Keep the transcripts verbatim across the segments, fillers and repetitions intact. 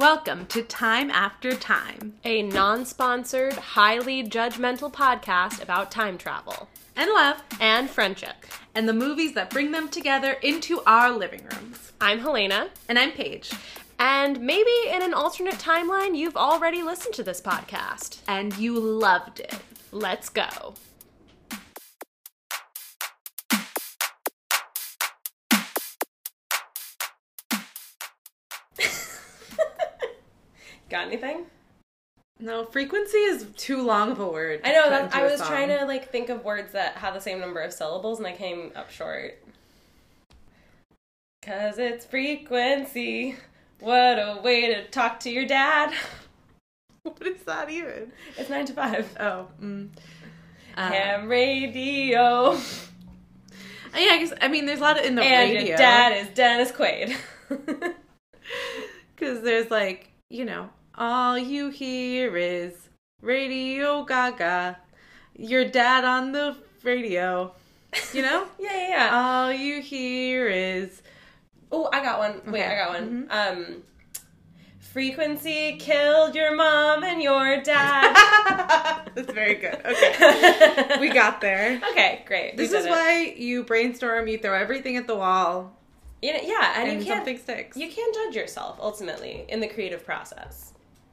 Welcome to Time After Time, a non-sponsored, highly judgmental podcast about time travel. And love. And friendship. And the movies that bring them together into our living rooms. I'm Helena. And I'm Paige. And maybe in an alternate timeline, you've already listened to this podcast. And you loved it. Let's go. Got anything? No, frequency is too long of a word. I know, that, I was song. trying to like think of words that have the same number of syllables and I came up short. Cause it's frequency. What a way to talk to your dad. What is that even? It's nine to five. Oh. Mm. Uh, Ham radio. Yeah, I guess, I mean, there's a lot of in the and radio. And your dad is Dennis Quaid. Because there's like, you know, all you hear is Radio Gaga. Your dad on the radio. You know? yeah, yeah, yeah. All you hear is... Oh, I got one. Wait, okay. I got one. Mm-hmm. Um, frequency killed your mom and your dad. That's very good. Okay. We got there. Okay, great. This is it. Why you brainstorm, you throw everything at the wall. You know, yeah, and, and you can't, something sticks. You can't judge yourself, ultimately, in the creative process.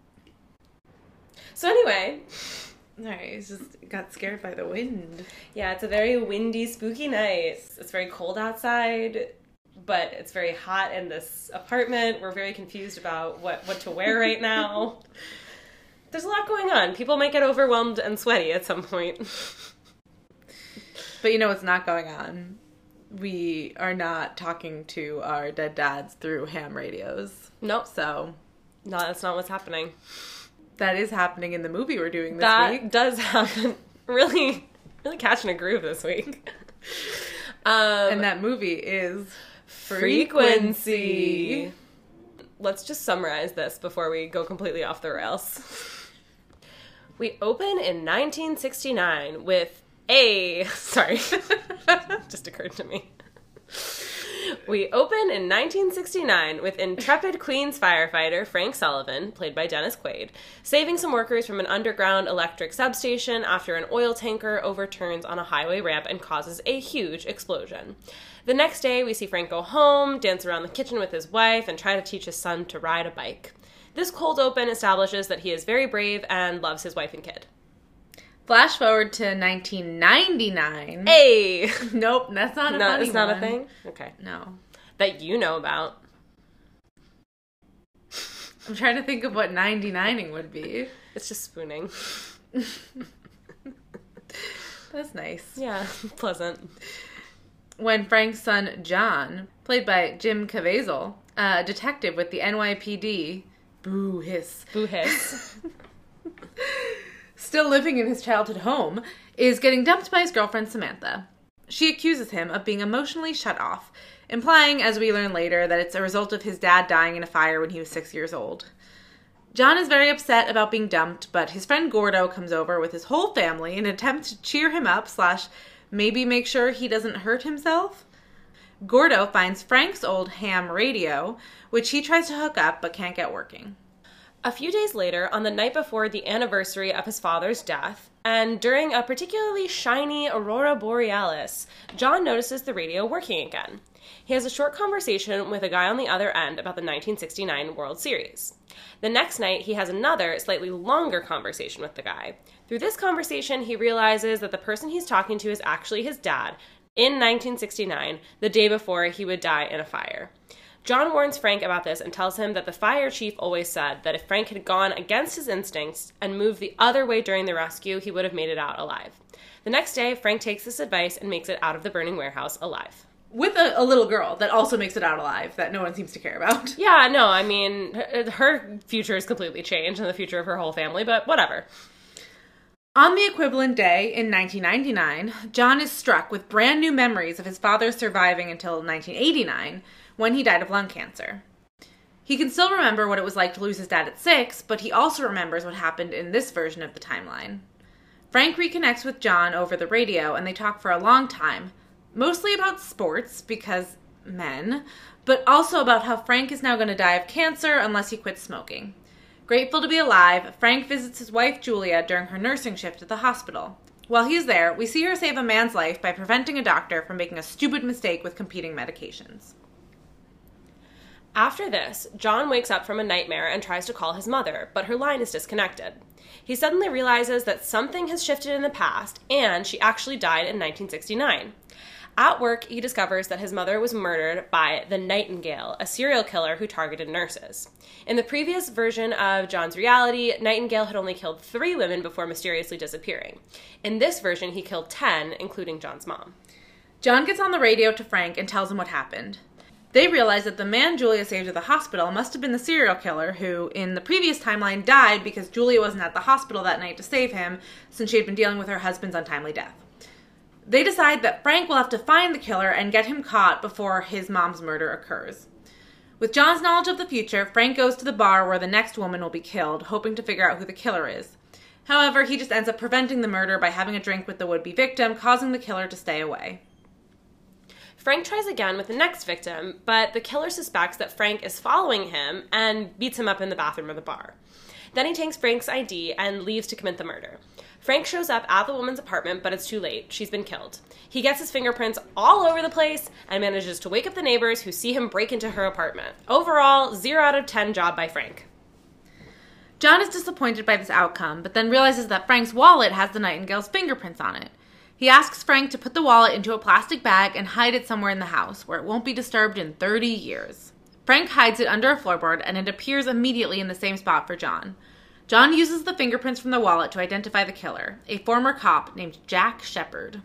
So anyway... Sorry, I just got scared by the wind. Yeah, it's a very windy, spooky night. It's very cold outside, but it's very hot in this apartment. We're very confused about what, what to wear right now. There's a lot going on. People might get overwhelmed and sweaty at some point. But you know what's not going on? We are not talking to our dead dads through ham radios. Nope. So... No, that's not what's happening. That is happening in the movie we're doing this that week. That does happen. Really, really catching a groove this week. Um, and that movie is Frequency. Frequency. Let's just summarize this before we go completely off the rails. We open in nineteen sixty-nine with a... Sorry. Just occurred to me. We open in nineteen sixty-nine with intrepid Queens firefighter Frank Sullivan, played by Dennis Quaid, saving some workers from an underground electric substation after an oil tanker overturns on a highway ramp and causes a huge explosion. The next day, we see Frank go home, dance around the kitchen with his wife, and try to teach his son to ride a bike. This cold open establishes that he is very brave and loves his wife and kid. Flash forward to nineteen ninety-nine. Hey! Nope, that's not a no, funny it's not one. a thing? Okay. No. That you know about. I'm trying to think of what ninety-nining would be. It's just spooning. That's nice. Yeah, pleasant. When Frank's son, John, played by Jim Caviezel, a detective with the N Y P D, boo hiss. Boo hiss. Still living in his childhood home, is getting dumped by his girlfriend Samantha. She accuses him of being emotionally shut off, implying, as we learn later, that it's a result of his dad dying in a fire when he was six years old. John is very upset about being dumped, but his friend Gordo comes over with his whole family in an attempt to cheer him up slash maybe make sure he doesn't hurt himself. Gordo finds Frank's old ham radio, which he tries to hook up but can't get working. A few days later, on the night before the anniversary of his father's death, and during a particularly shiny aurora borealis, John notices the radio working again. He has a short conversation with a guy on the other end about the nineteen sixty-nine World Series. The next night, he has another, slightly longer conversation with the guy. Through this conversation, he realizes that the person he's talking to is actually his dad, in nineteen sixty-nine, the day before he would die in a fire. John warns Frank about this and tells him that the fire chief always said that if Frank had gone against his instincts and moved the other way during the rescue, he would have made it out alive. The next day, Frank takes this advice and makes it out of the burning warehouse alive. With a, a little girl that also makes it out alive, that no one seems to care about. Yeah, no, I mean, her, her future is completely changed and the future of her whole family, but whatever. On the equivalent day in nineteen ninety-nine, John is struck with brand new memories of his father surviving until nineteen eighty-nine, when he died of lung cancer. He can still remember what it was like to lose his dad at six, but he also remembers what happened in this version of the timeline. Frank reconnects with John over the radio, and they talk for a long time, mostly about sports, because men, but also about how Frank is now going to die of cancer unless he quits smoking. Grateful to be alive, Frank visits his wife Julia during her nursing shift at the hospital. While he's there, we see her save a man's life by preventing a doctor from making a stupid mistake with competing medications. After this, John wakes up from a nightmare and tries to call his mother, but her line is disconnected. He suddenly realizes that something has shifted in the past, and she actually died in nineteen sixty-nine. At work, he discovers that his mother was murdered by the Nightingale, a serial killer who targeted nurses. In the previous version of John's reality, Nightingale had only killed three women before mysteriously disappearing. In this version, he killed ten, including John's mom. John gets on the radio to Frank and tells him what happened. They realize that the man Julia saved at the hospital must have been the serial killer who, in the previous timeline, died because Julia wasn't at the hospital that night to save him, since she had been dealing with her husband's untimely death. They decide that Frank will have to find the killer and get him caught before his mom's murder occurs. With John's knowledge of the future, Frank goes to the bar where the next woman will be killed, hoping to figure out who the killer is. However, he just ends up preventing the murder by having a drink with the would-be victim, causing the killer to stay away. Frank tries again with the next victim, but the killer suspects that Frank is following him and beats him up in the bathroom of the bar. Then he takes Frank's I D and leaves to commit the murder. Frank shows up at the woman's apartment, but it's too late. She's been killed. He gets his fingerprints all over the place and manages to wake up the neighbors who see him break into her apartment. Overall, zero out of ten job by Frank. John is disappointed by this outcome, but then realizes that Frank's wallet has the Nightingale's fingerprints on it. He asks Frank to put the wallet into a plastic bag and hide it somewhere in the house, where it won't be disturbed in thirty years. Frank hides it under a floorboard, and it appears immediately in the same spot for John. John uses the fingerprints from the wallet to identify the killer, a former cop named Jack Shepard.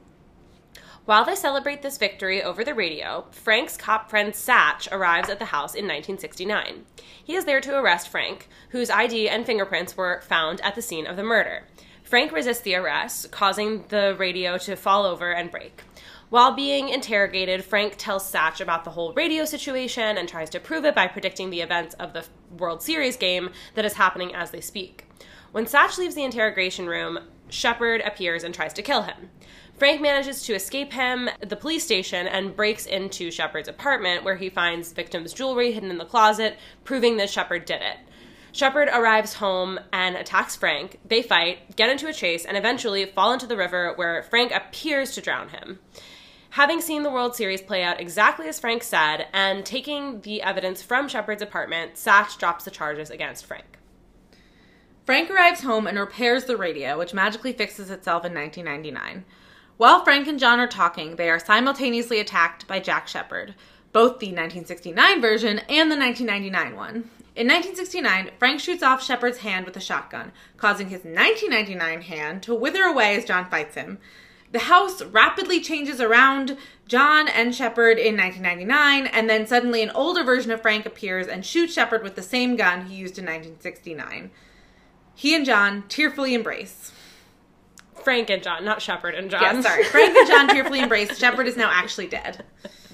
While they celebrate this victory over the radio, Frank's cop friend Satch arrives at the house in nineteen sixty-nine. He is there to arrest Frank, whose I D and fingerprints were found at the scene of the murder. Frank resists the arrest, causing the radio to fall over and break. While being interrogated, Frank tells Satch about the whole radio situation and tries to prove it by predicting the events of the World Series game that is happening as they speak. When Satch leaves the interrogation room, Shepard appears and tries to kill him. Frank manages to escape him, the police station, and breaks into Shepard's apartment, where he finds victims' jewelry hidden in the closet, proving that Shepard did it. Shepard arrives home and attacks Frank. They fight, get into a chase, and eventually fall into the river, where Frank appears to drown him. Having seen the World Series play out exactly as Frank said, and taking the evidence from Shepard's apartment, Satch drops the charges against Frank. Frank arrives home and repairs the radio, which magically fixes itself in nineteen ninety-nine. While Frank and John are talking, they are simultaneously attacked by Jack Shepard, both the nineteen sixty-nine version and the nineteen ninety-nine one. In nineteen sixty-nine, Frank shoots off Shepard's hand with a shotgun, causing his nineteen ninety-nine hand to wither away as John fights him. The house rapidly changes around John and Shepard in nineteen ninety-nine, and then suddenly an older version of Frank appears and shoots Shepard with the same gun he used in nineteen sixty-nine. He and John tearfully embrace. Frank and John, not Shepard and John. Yeah, sorry. Frank and John tearfully embrace. Shepard is now actually dead.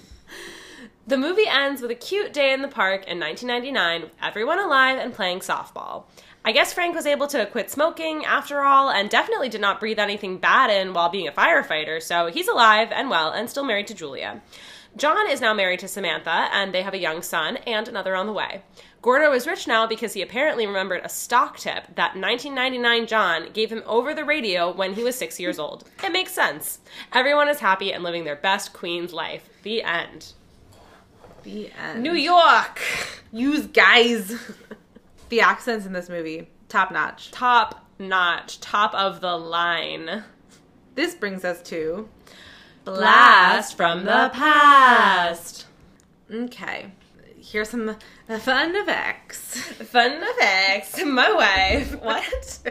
The movie ends with a cute day in the park in nineteen ninety-nine with everyone alive and playing softball. I guess Frank was able to quit smoking after all, and definitely did not breathe anything bad in while being a firefighter, so he's alive and well and still married to Julia. John is now married to Samantha, and they have a young son and another on the way. Gordo is rich now because he apparently remembered a stock tip that nineteen ninety-nine John gave him over the radio when he was six years old. It makes sense. Everyone is happy and living their best queen's life. The end. The end. New York! Use guys. The accents in this movie, top notch. Top notch. Top of the line. This brings us to Blast from the Past. Okay. Here's some fun effects. Fun effects. My wife. What?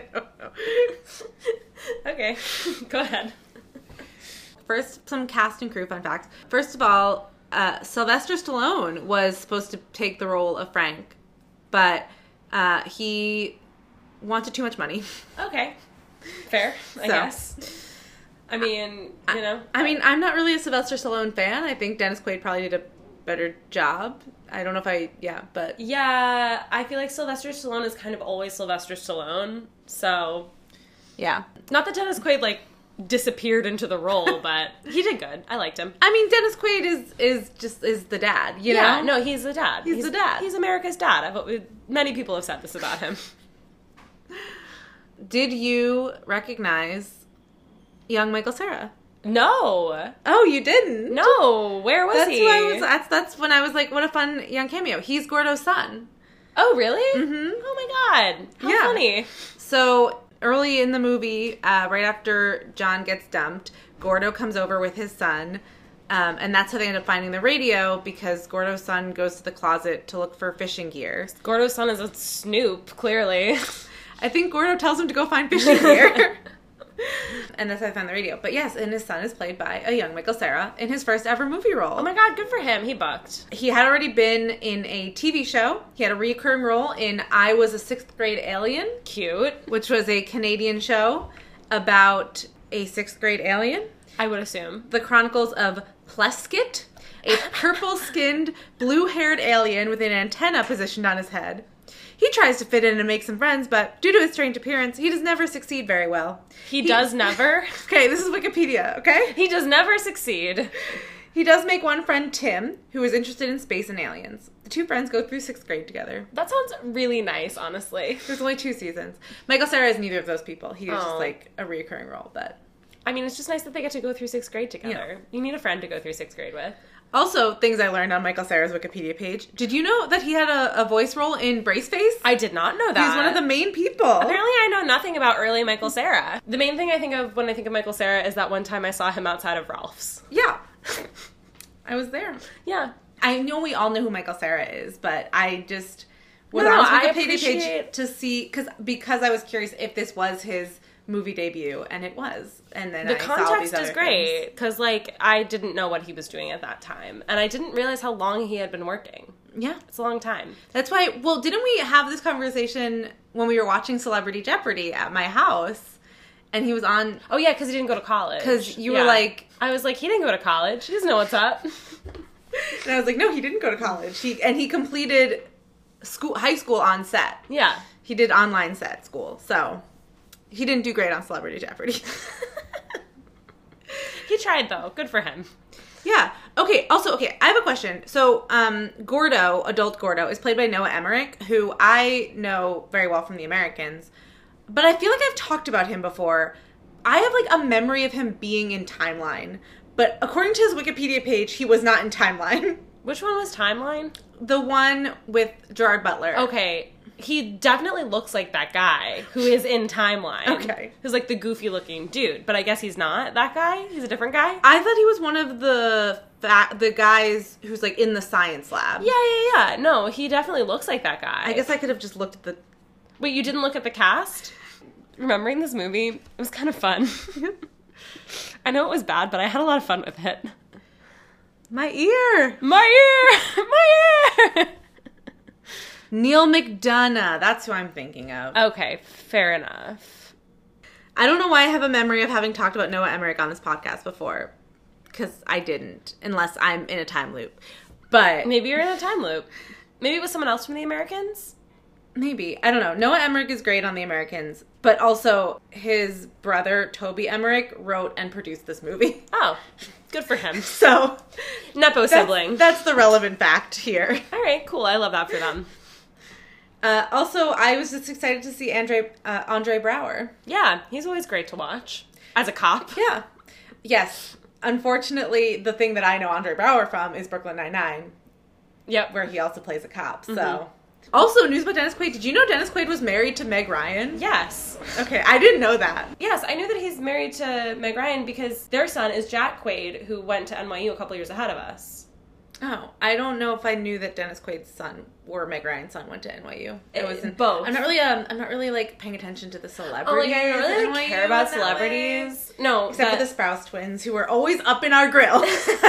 Okay. Go ahead. First, some cast and crew fun facts. First of all, uh, Sylvester Stallone was supposed to take the role of Frank, but uh, he wanted too much money. Okay. Fair, I So. guess. I mean, you know. I mean, I'm not really a Sylvester Stallone fan. I think Dennis Quaid probably did a better job. I don't know if I, yeah, but. Yeah, I feel like Sylvester Stallone is kind of always Sylvester Stallone, so. Yeah. Not that Dennis Quaid, like, disappeared into the role, but he did good. I liked him. I mean, Dennis Quaid is is just is the dad, you Yeah, know? no, he's the dad. He's the dad. He's America's dad. I've, many people have said this about him. Did you recognize young Michael Cera? No. Oh, you didn't? No. Where was that's he? Who I was, that's that's when I was like, what a fun young cameo. He's Gordo's son. Oh, really? Mm-hmm. Oh my god. How Yeah. funny. So early in the movie, uh, right after John gets dumped, Gordo comes over with his son. Um, and that's how they end up finding the radio, because Gordo's son goes to the closet to look for fishing gear. Gordo's son is a snoop, clearly. I think Gordo tells him to go find fishing gear. And that's how I found the radio. But yes, and his son is played by a young Michael Cera in his first ever movie role. Oh my god, good for him. He bucked. He had already been in a T V show. He had a recurring role in I Was a Sixth Grade Alien. Cute. Which was a Canadian show about a sixth grade alien. I would assume. The Chronicles of Pleskett, a purple-skinned, blue-haired alien with an antenna positioned on his head. He tries to fit in and make some friends, but due to his strange appearance, he does never succeed very well. He, he does never? Okay, this is Wikipedia, okay? He does never succeed. He does make one friend, Tim, who is interested in space and aliens. The two friends go through sixth grade together. That sounds really nice, honestly. There's only two seasons. Michael Cera is neither of those people. He is Oh. just like a recurring role, but... I mean, it's just nice that they get to go through sixth grade together. Yeah. You need a friend to go through sixth grade with. Also, things I learned on Michael Cera's Wikipedia page. Did you know that he had a, a voice role in Braceface? I did not know that. He's one of the main people. Apparently I know nothing about early Michael Cera. The main thing I think of when I think of Michael Cera is that one time I saw him outside of Ralph's. Yeah. I was there. Yeah. I know we all know who Michael Cera is, but I just was No, on no, his I Wikipedia appreciate- page to see, cause, because I was curious if this was his movie debut, and it was. And then The I saw all context these is other great, things. because, like, I didn't know what he was doing at that time. And I didn't realize how long he had been working. Yeah. It's a long time. That's why, well, didn't we have this conversation when we were watching Celebrity Jeopardy at my house? And he was on... Oh, yeah, because he didn't go to college. Because you Yeah. were like... I was like, he didn't go to college. He doesn't know what's up. And I was like, no, he didn't go to college. He And he completed school, high school on set. Yeah. He did online set school, so... He didn't do great on Celebrity Jeopardy. He tried, though. Good for him. Yeah. Okay, also, okay, I have a question. So, um, Gordo, adult Gordo, is played by Noah Emmerich, who I know very well from The Americans. But I feel like I've talked about him before. I have, like, a memory of him being in Timeline. But according to his Wikipedia page, he was not in Timeline. Which one was Timeline? The one with Gerard Butler. Okay. He definitely looks like that guy who is in Timeline. Okay. Who's like the goofy looking dude, but I guess he's not that guy. He's a different guy. I thought he was one of the fa- the guys who's, like, in the science lab. Yeah, yeah, yeah. No, he definitely looks like that guy. I guess I could have just looked at the... Wait, you didn't look at the cast? Remembering this movie, it was kind of fun. I know it was bad, but I had a lot of fun with it. My ear! My ear! My ear! Neil McDonough. That's who I'm thinking of. Okay, fair enough. I don't know why I have a memory of having talked about Noah Emmerich on this podcast before. Because I didn't. Unless I'm in a time loop. But... Maybe you're in a time loop. Maybe it was someone else from The Americans? Maybe. I don't know. Noah Emmerich is great on The Americans. But also, his brother, Toby Emmerich, wrote and produced this movie. Oh, good for him. So... Nepo that's, sibling. That's the relevant fact here. All right, cool. I love that for them. Uh, also, I was just excited to see Andre, uh, Andre Braugher. Yeah, he's always great to watch. As a cop. Yeah. Yes. Unfortunately, the thing that I know Andre Braugher from is Brooklyn Nine-Nine, Yep. where he also plays a cop, so... Mm-hmm. Also, news about Dennis Quaid. Did you know Dennis Quaid was married to Meg Ryan? Yes. Okay, I didn't know that. Yes, I knew that he's married to Meg Ryan because their son is Jack Quaid, who went to N Y U a couple years ahead of us. Oh, I don't know if I knew that Dennis Quaid's son or Meg Ryan's son went to N Y U. It Uh, wasn't both. I'm not really um I'm not really like paying attention to the celebrities. Oh, like I don't at really N Y U care about in that way. celebrities. No, Except that- for the Sprouse twins, who were always up in our grill.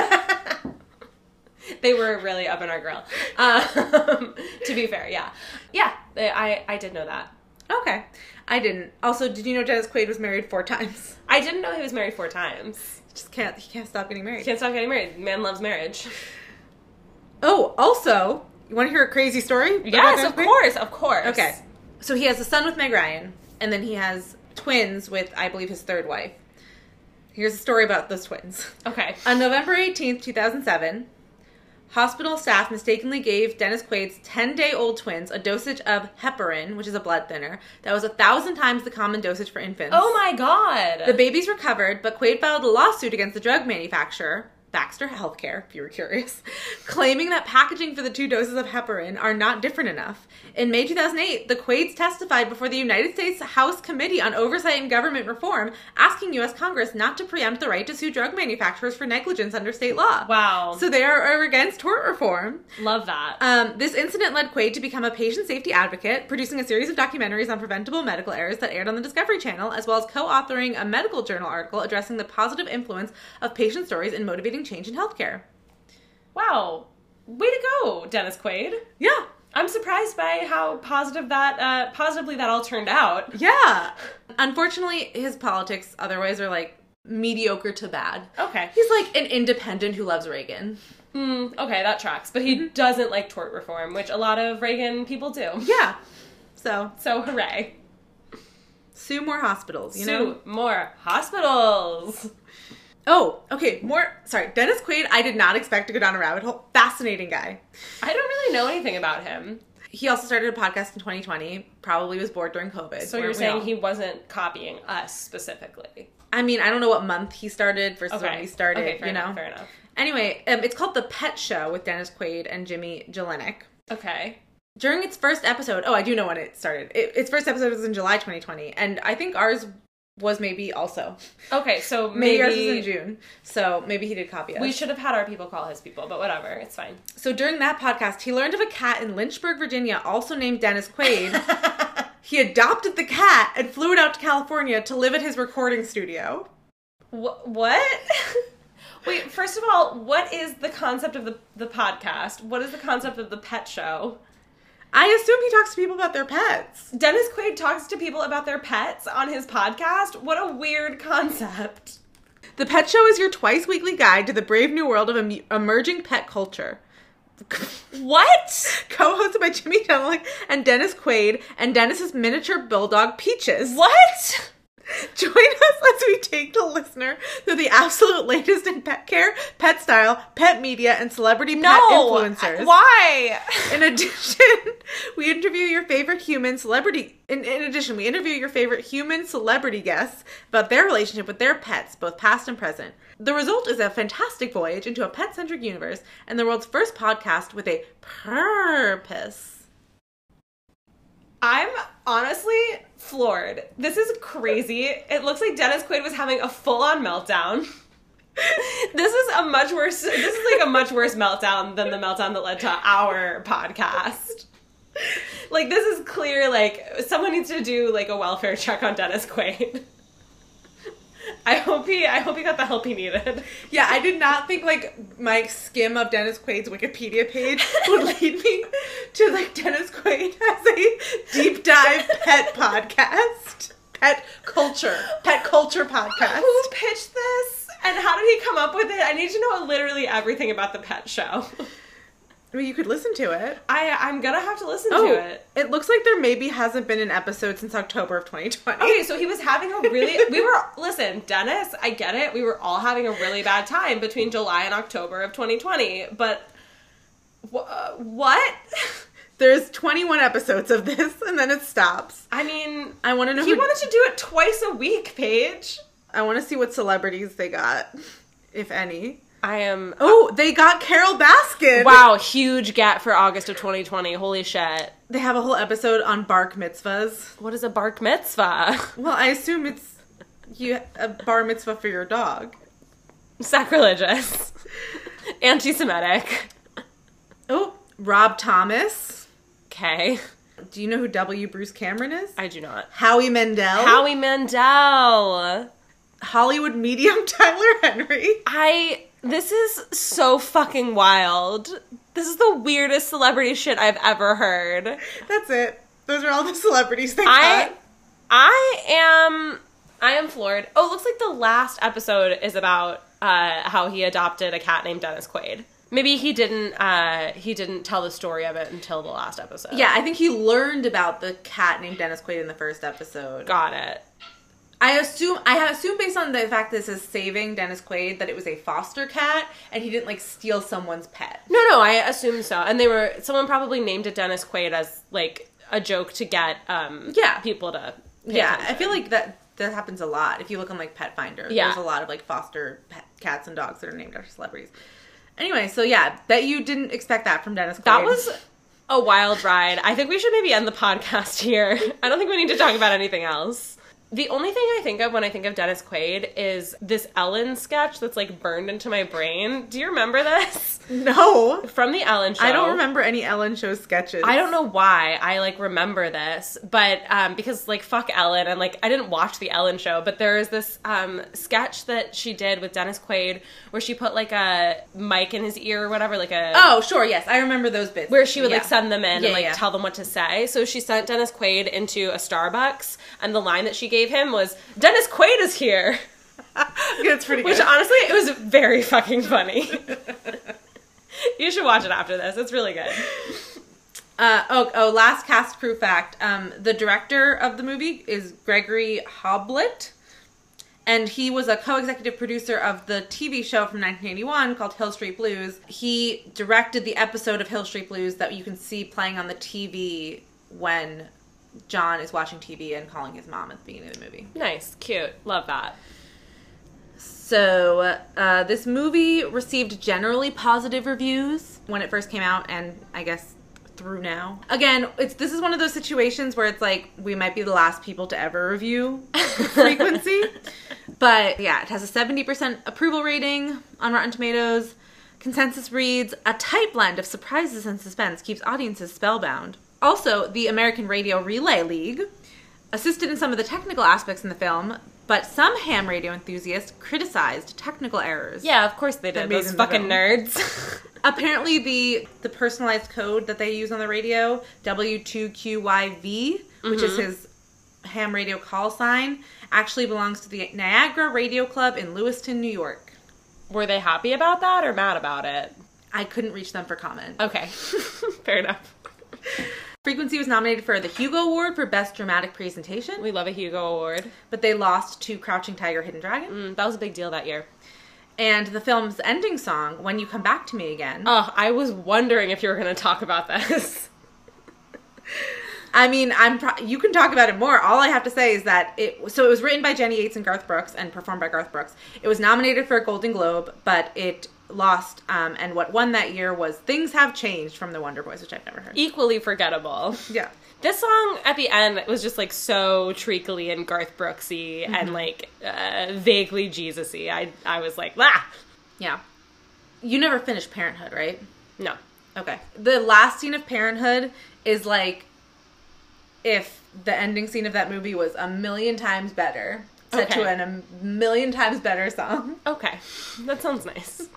They were really up in our grill. Um, to be fair, yeah. Yeah, they, I, I did know that. Okay. I didn't. Also, did you know Dennis Quaid was married four times? I didn't know he was married four times. Just can't he can't stop getting married. Can't stop getting married. Man loves marriage. Oh, also, you want to hear a crazy story? about Yes, Dennis of Quaid? course, of course. Okay. So he has a son with Meg Ryan, and then he has twins with, I believe, his third wife. Here's a story about those twins. Okay. On November eighteenth, two thousand seven, hospital staff mistakenly gave Dennis Quaid's ten-day-old twins a dosage of heparin, which is a blood thinner, that was a thousand times the common dosage for infants. Oh my god! The babies recovered, but Quaid filed a lawsuit against the drug manufacturer, Baxter Healthcare, if you were curious, claiming that packaging for the two doses of heparin are not different enough. In May two thousand eight, the Quaids testified before the United States House Committee on Oversight and Government Reform, asking U S Congress not to preempt the right to sue drug manufacturers for negligence under state law. Wow. So they are, are against tort reform. Love that. Um, this incident led Quaid to become a patient safety advocate, producing a series of documentaries on preventable medical errors that aired on the Discovery Channel, as well as co-authoring a medical journal article addressing the positive influence of patient stories in motivating change in healthcare. Wow. Way to go, Dennis Quaid. Yeah. I'm surprised by how positive that, uh, positively that all turned out. Yeah. Unfortunately, his politics otherwise are, like, mediocre to bad. Okay. He's, like, an independent who loves Reagan. Mm, okay, that tracks. But he mm-hmm. doesn't like tort reform, which a lot of Reagan people do. Yeah. So. So, hooray. Sue more hospitals, you Sue know? more hospitals. Oh, okay, more, sorry, Dennis Quaid, I did not expect to go down a rabbit hole. Fascinating guy. I don't really know anything about him. He also started a podcast in twenty twenty, probably was bored during COVID. So you're saying he wasn't copying us specifically? I mean, I don't know what month he started versus okay. when we started, okay, fair you know? Enough, fair enough. Anyway, um, it's called The Pet Show with Dennis Quaid and Jimmy Jelenic. Okay. During its first episode, oh, I do know when it started. It, its first episode was in July twenty twenty, and I think ours was maybe also. Okay, so maybe... Maybe ours was in June, so maybe he did copy us. We should have had our people call his people, but whatever, it's fine. So during that podcast, he learned of a cat in Lynchburg, Virginia, also named Dennis Quaid. He adopted the cat and flew it out to California to live at his recording studio. Wh- what? Wait, first of all, what is the concept of the, the podcast? What is the concept of the pet show? I assume he talks to people about their pets. Dennis Quaid talks to people about their pets on his podcast? What a weird concept. The Pet Show is your twice-weekly guide to the brave new world of em- emerging pet culture. What? Co-hosted by Jimmy Jelenic and Dennis Quaid and Dennis's miniature bulldog, Peaches. What? Join us as we take the listener through the absolute latest in pet care, pet style, pet media, and celebrity pet no, influencers. Why? In addition, we interview your favorite human celebrity. In, in addition, we interview your favorite human celebrity guests about their relationship with their pets, both past and present. The result is a fantastic voyage into a pet-centric universe and the world's first podcast with a purpose. I'm honestly floored. This is crazy. It looks like Dennis Quaid was having a full-on meltdown. This is a much worse, this is like a much worse meltdown than the meltdown that led to our podcast. Like, this is clear, like, someone needs to do, like, a welfare check on Dennis Quaid. I hope he, I hope he got the help he needed. Yeah, I did not think, like, my skim of Dennis Quaid's Wikipedia page would lead me to, like, Dennis Quaid has a deep dive pet podcast. Pet culture. Pet culture podcast. Who pitched this? And how did he come up with it? I need to know literally everything about the pet show. I mean, you could listen to it. I, I'm gonna have to listen oh, to it. It looks like there maybe hasn't been an episode since October of twenty twenty. Okay, so he was having a really... we were... Listen, Dennis, I get it. We were all having a really bad time between July and October of twenty twenty. But... Wh- uh, what? There's twenty-one episodes of this, and then it stops. I mean... I want to know He who... wanted to do it twice a week, Paige. I want to see what celebrities they got, if any. I am... Oh, they got Carol Baskin. Wow, huge get for August of twenty twenty. Holy shit. They have a whole episode on bark mitzvahs. What is a bark mitzvah? Well, I assume it's you a bar mitzvah for your dog. Sacrilegious. Anti-Semitic. Oh, Rob Thomas. Okay. Do you know who W. Bruce Cameron is? I do not. Howie Mandel. Howie Mandel. Hollywood medium Tyler Henry. I... This is so fucking wild. This is the weirdest celebrity shit I've ever heard. That's it. Those are all the celebrities they I, got. I am... I am floored. Oh, it looks like the last episode is about uh, how he adopted a cat named Dennis Quaid. Maybe he didn't uh, he didn't tell the story of it until the last episode. Yeah, I think he learned about the cat named Dennis Quaid in the first episode. Got it. I assume I assume based on the fact that this is saving Dennis Quaid that it was a foster cat and he didn't like steal someone's pet. No, no, I assume so. And they were someone probably named it Dennis Quaid as like a joke to get um yeah. people to pay Yeah, attention. I feel like that that happens a lot. If you look on like Pet Finder, yeah. there's a lot of like foster pet cats and dogs that are named after celebrities. Anyway, so yeah, bet you didn't expect that from Dennis Quaid. That was a wild ride. I think we should maybe end the podcast here. I don't think we need to talk about anything else. The only thing I think of when I think of Dennis Quaid is this Ellen sketch that's, like, burned into my brain. Do you remember this? No. From the Ellen Show. I don't remember any Ellen Show sketches. I don't know why I, like, remember this, but, um, because, like, fuck Ellen, and, like, I didn't watch the Ellen Show, but there is this, um, sketch that she did with Dennis Quaid where she put, like, a mic in his ear or whatever, like a... Oh, sure, yes, I remember those bits. Where she would, yeah. like, send them in yeah, and, like, yeah. tell them what to say. So she sent Dennis Quaid into a Starbucks, and the line that she gave him was, Dennis Quaid is here! It's pretty good. Which, honestly, it was very fucking funny. You should watch it after this. It's really good. Uh, oh, oh, last cast crew fact. Um, the director of the movie is Gregory Hoblit, and he was a co-executive producer of the T V show from nineteen eighty-one called Hill Street Blues. He directed the episode of Hill Street Blues that you can see playing on the T V when John is watching T V and calling his mom at the beginning of the movie. Nice. Cute. Love that. So, uh, this movie received generally positive reviews when it first came out, and I guess through now. Again, it's this is one of those situations where it's like, we might be the last people to ever review Frequency. But, yeah, it has a seventy percent approval rating on Rotten Tomatoes. Consensus reads, a tight blend of surprises and suspense keeps audiences spellbound. Also, the American Radio Relay League assisted in some of the technical aspects in the film, but some ham radio enthusiasts criticized technical errors. Yeah, of course they did. Those fucking nerds. Apparently, the the personalized code that they use on the radio, W two Q Y V, mm-hmm. which is his ham radio call sign, actually belongs to the Niagara Radio Club in Lewiston, New York. Were they happy about that or mad about it? I couldn't reach them for comment. Okay. Fair enough. Frequency was nominated for the Hugo Award for Best Dramatic Presentation. We love a Hugo Award. But they lost to Crouching Tiger, Hidden Dragon. Mm, that was a big deal that year. And the film's ending song, When You Come Back to Me Again. Oh, I was wondering if you were going to talk about this. I mean, I'm. Pro- you can talk about it more. All I have to say is that it. So it was written by Jenny Yates and Garth Brooks and performed by Garth Brooks. It was nominated for a Golden Globe, but it lost. Um, and what won that year was "Things Have Changed" from the Wonder Boys, which I've never heard. Equally forgettable. Yeah. This song at the end was just like so treacly and Garth Brooksy mm-hmm. and like uh, vaguely Jesus-y. I I was like, ah. Yeah. You never finished Parenthood, right? No. Okay. The last scene of Parenthood is like if the ending scene of that movie was a million times better, set okay. to an, a million times better song. Okay. That sounds nice.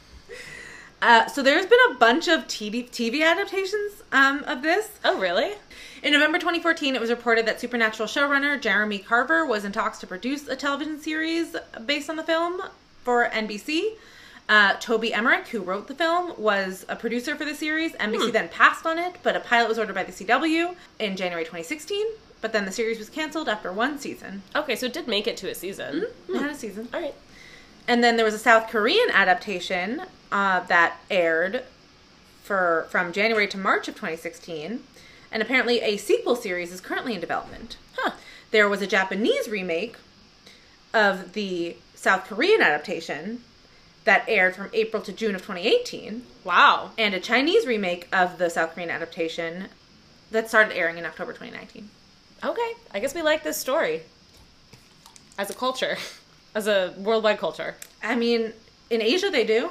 uh, so there's been a bunch of T V, T V adaptations um, of this. Oh, really? In November twenty fourteen, it was reported that Supernatural showrunner Jeremy Carver was in talks to produce a television series based on the film for N B C. Uh, Toby Emmerich, who wrote the film, was a producer for the series. N B C hmm. then passed on it, but a pilot was ordered by the C W in January twenty sixteen. But then the series was canceled after one season. Okay, so it did make it to a season. Mm-hmm. It had a season. All right. And then there was a South Korean adaptation uh, that aired for from January to March of twenty sixteen. And apparently a sequel series is currently in development. Huh. There was a Japanese remake of the South Korean adaptation that aired from April to June of twenty eighteen. Wow. And a Chinese remake of the South Korean adaptation that started airing in October twenty nineteen. Okay. I guess we like this story. As a culture. As a worldwide culture. I mean, in Asia they do.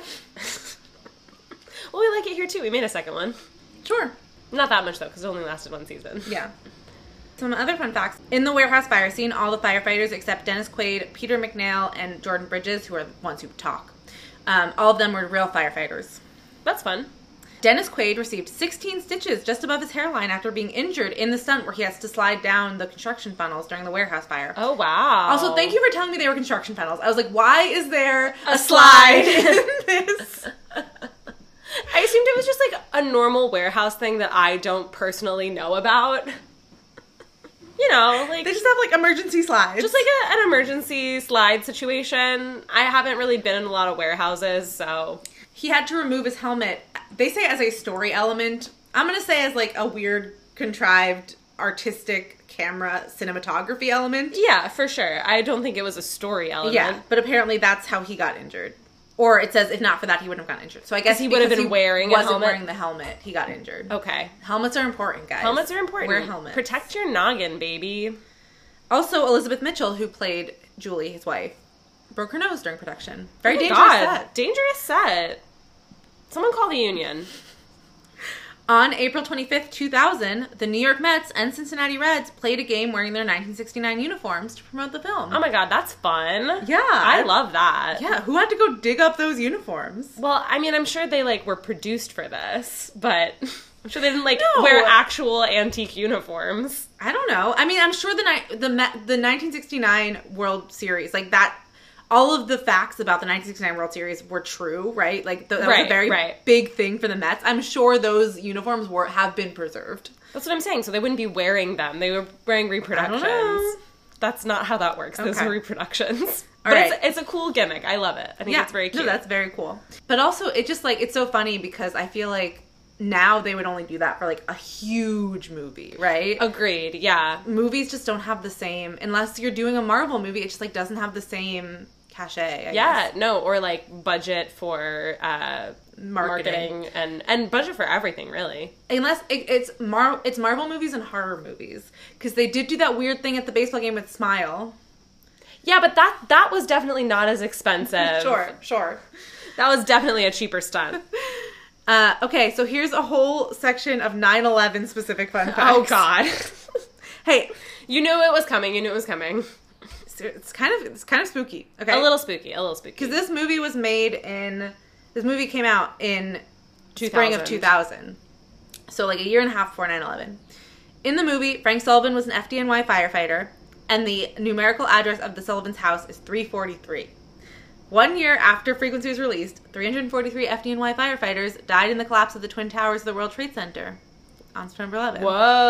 Well, we like it here too. We made a second one. Sure. Not that much, though, because it only lasted one season. Yeah. Some other fun facts. In the warehouse fire scene, all the firefighters except Dennis Quaid, Peter McNeil, and Jordan Bridges, who are the ones who talk, um, all of them were real firefighters. That's fun. Dennis Quaid received sixteen stitches just above his hairline after being injured in the stunt where he has to slide down the construction funnels during the warehouse fire. Oh, wow. Also, thank you for telling me they were construction funnels. I was like, why is there a, a slide in this? I assumed it was just, like, a normal warehouse thing that I don't personally know about. You you know, like... They just have, like, emergency slides. Just, like, a, an emergency slide situation. I haven't really been in a lot of warehouses, so... He had to remove his helmet. They say as a story element. I'm going to say as, like, a weird, contrived, artistic camera cinematography element. Yeah, for sure. I don't think it was a story element. Yeah, but apparently that's how he got injured. Or it says if not for that, he wouldn't have gotten injured. So I guess he would have been he wearing a wasn't helmet. wearing the helmet, he got injured. Okay. Helmets are important, guys. Helmets are important. Wear helmets. Protect your noggin, baby. Also, Elizabeth Mitchell, who played Julie, his wife, broke her nose during production. Very oh dangerous God. set. Dangerous set. Someone call the union. On April twenty-fifth, two thousand, the New York Mets and Cincinnati Reds played a game wearing their nineteen sixty-nine uniforms to promote the film. Oh my God, that's fun. Yeah. I love that. Yeah, who had to go dig up those uniforms? Well, I mean, I'm sure they, like, were produced for this, but I'm sure they didn't, like, No. wear actual antique uniforms. I don't know. I mean, I'm sure the ni- the Met- the nineteen sixty-nine World Series, like that, all of the facts about the nineteen sixty-nine World Series were true, right? Like th- that Right, was a very right. big thing for the Mets. I'm sure those uniforms were have been preserved. That's what I'm saying. So they wouldn't be wearing them. They were wearing reproductions. I don't know. That's not how that works. Those Okay. are reproductions. All but right. it's, it's a cool gimmick. I love it. I think it's very cute. No, that's very cool. But also, it just like it's so funny because I feel like now they would only do that for like a huge movie, right? Agreed. Yeah. Movies just don't have the same unless you're doing a Marvel movie. It just like doesn't have the same cachet. I Yeah. guess. No. Or like budget for uh, Marketing. marketing and and budget for everything, really. Unless it, it's Mar it's Marvel movies and horror movies because they did do that weird thing at the baseball game with Smile. Yeah, but that that was definitely not as expensive. Sure, sure. That was definitely a cheaper stunt. Uh, okay, so here's a whole section of nine eleven specific fun facts. Oh God. Hey, You knew it was coming. You knew it was coming. it's, it's kind of it's kind of spooky. Okay, A little spooky. A little spooky. because this movie was made in this movie came out in spring of two thousand, so like a year and a half before nine eleven. In the movie, Frank Sullivan was an F D N Y firefighter, and the numerical address of the Sullivan's house is three forty-three. One year after Frequency was released, three hundred forty-three F D N Y firefighters died in the collapse of the Twin Towers of the World Trade Center on September eleventh.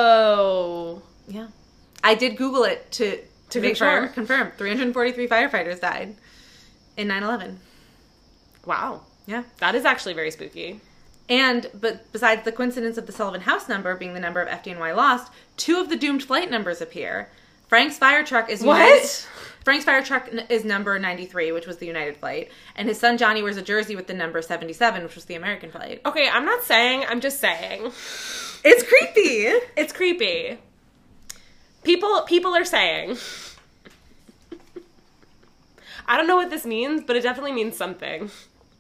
Whoa. Yeah. I did Google it to, To make confirm. sure. Confirm. three hundred forty-three firefighters died in nine eleven. Wow. Yeah. That is actually very spooky. And, but besides the coincidence of the Sullivan House number being the number of F D N Y lost, two of the doomed flight numbers appear. Frank's fire truck is What? United, Frank's fire truck n- is number ninety-three, which was the United flight, and his son Johnny wears a jersey with the number seventy-seven, which was the American flight. Okay, I'm not saying, I'm just saying. It's creepy. It's creepy. People people are saying. I don't know what this means, but it definitely means something.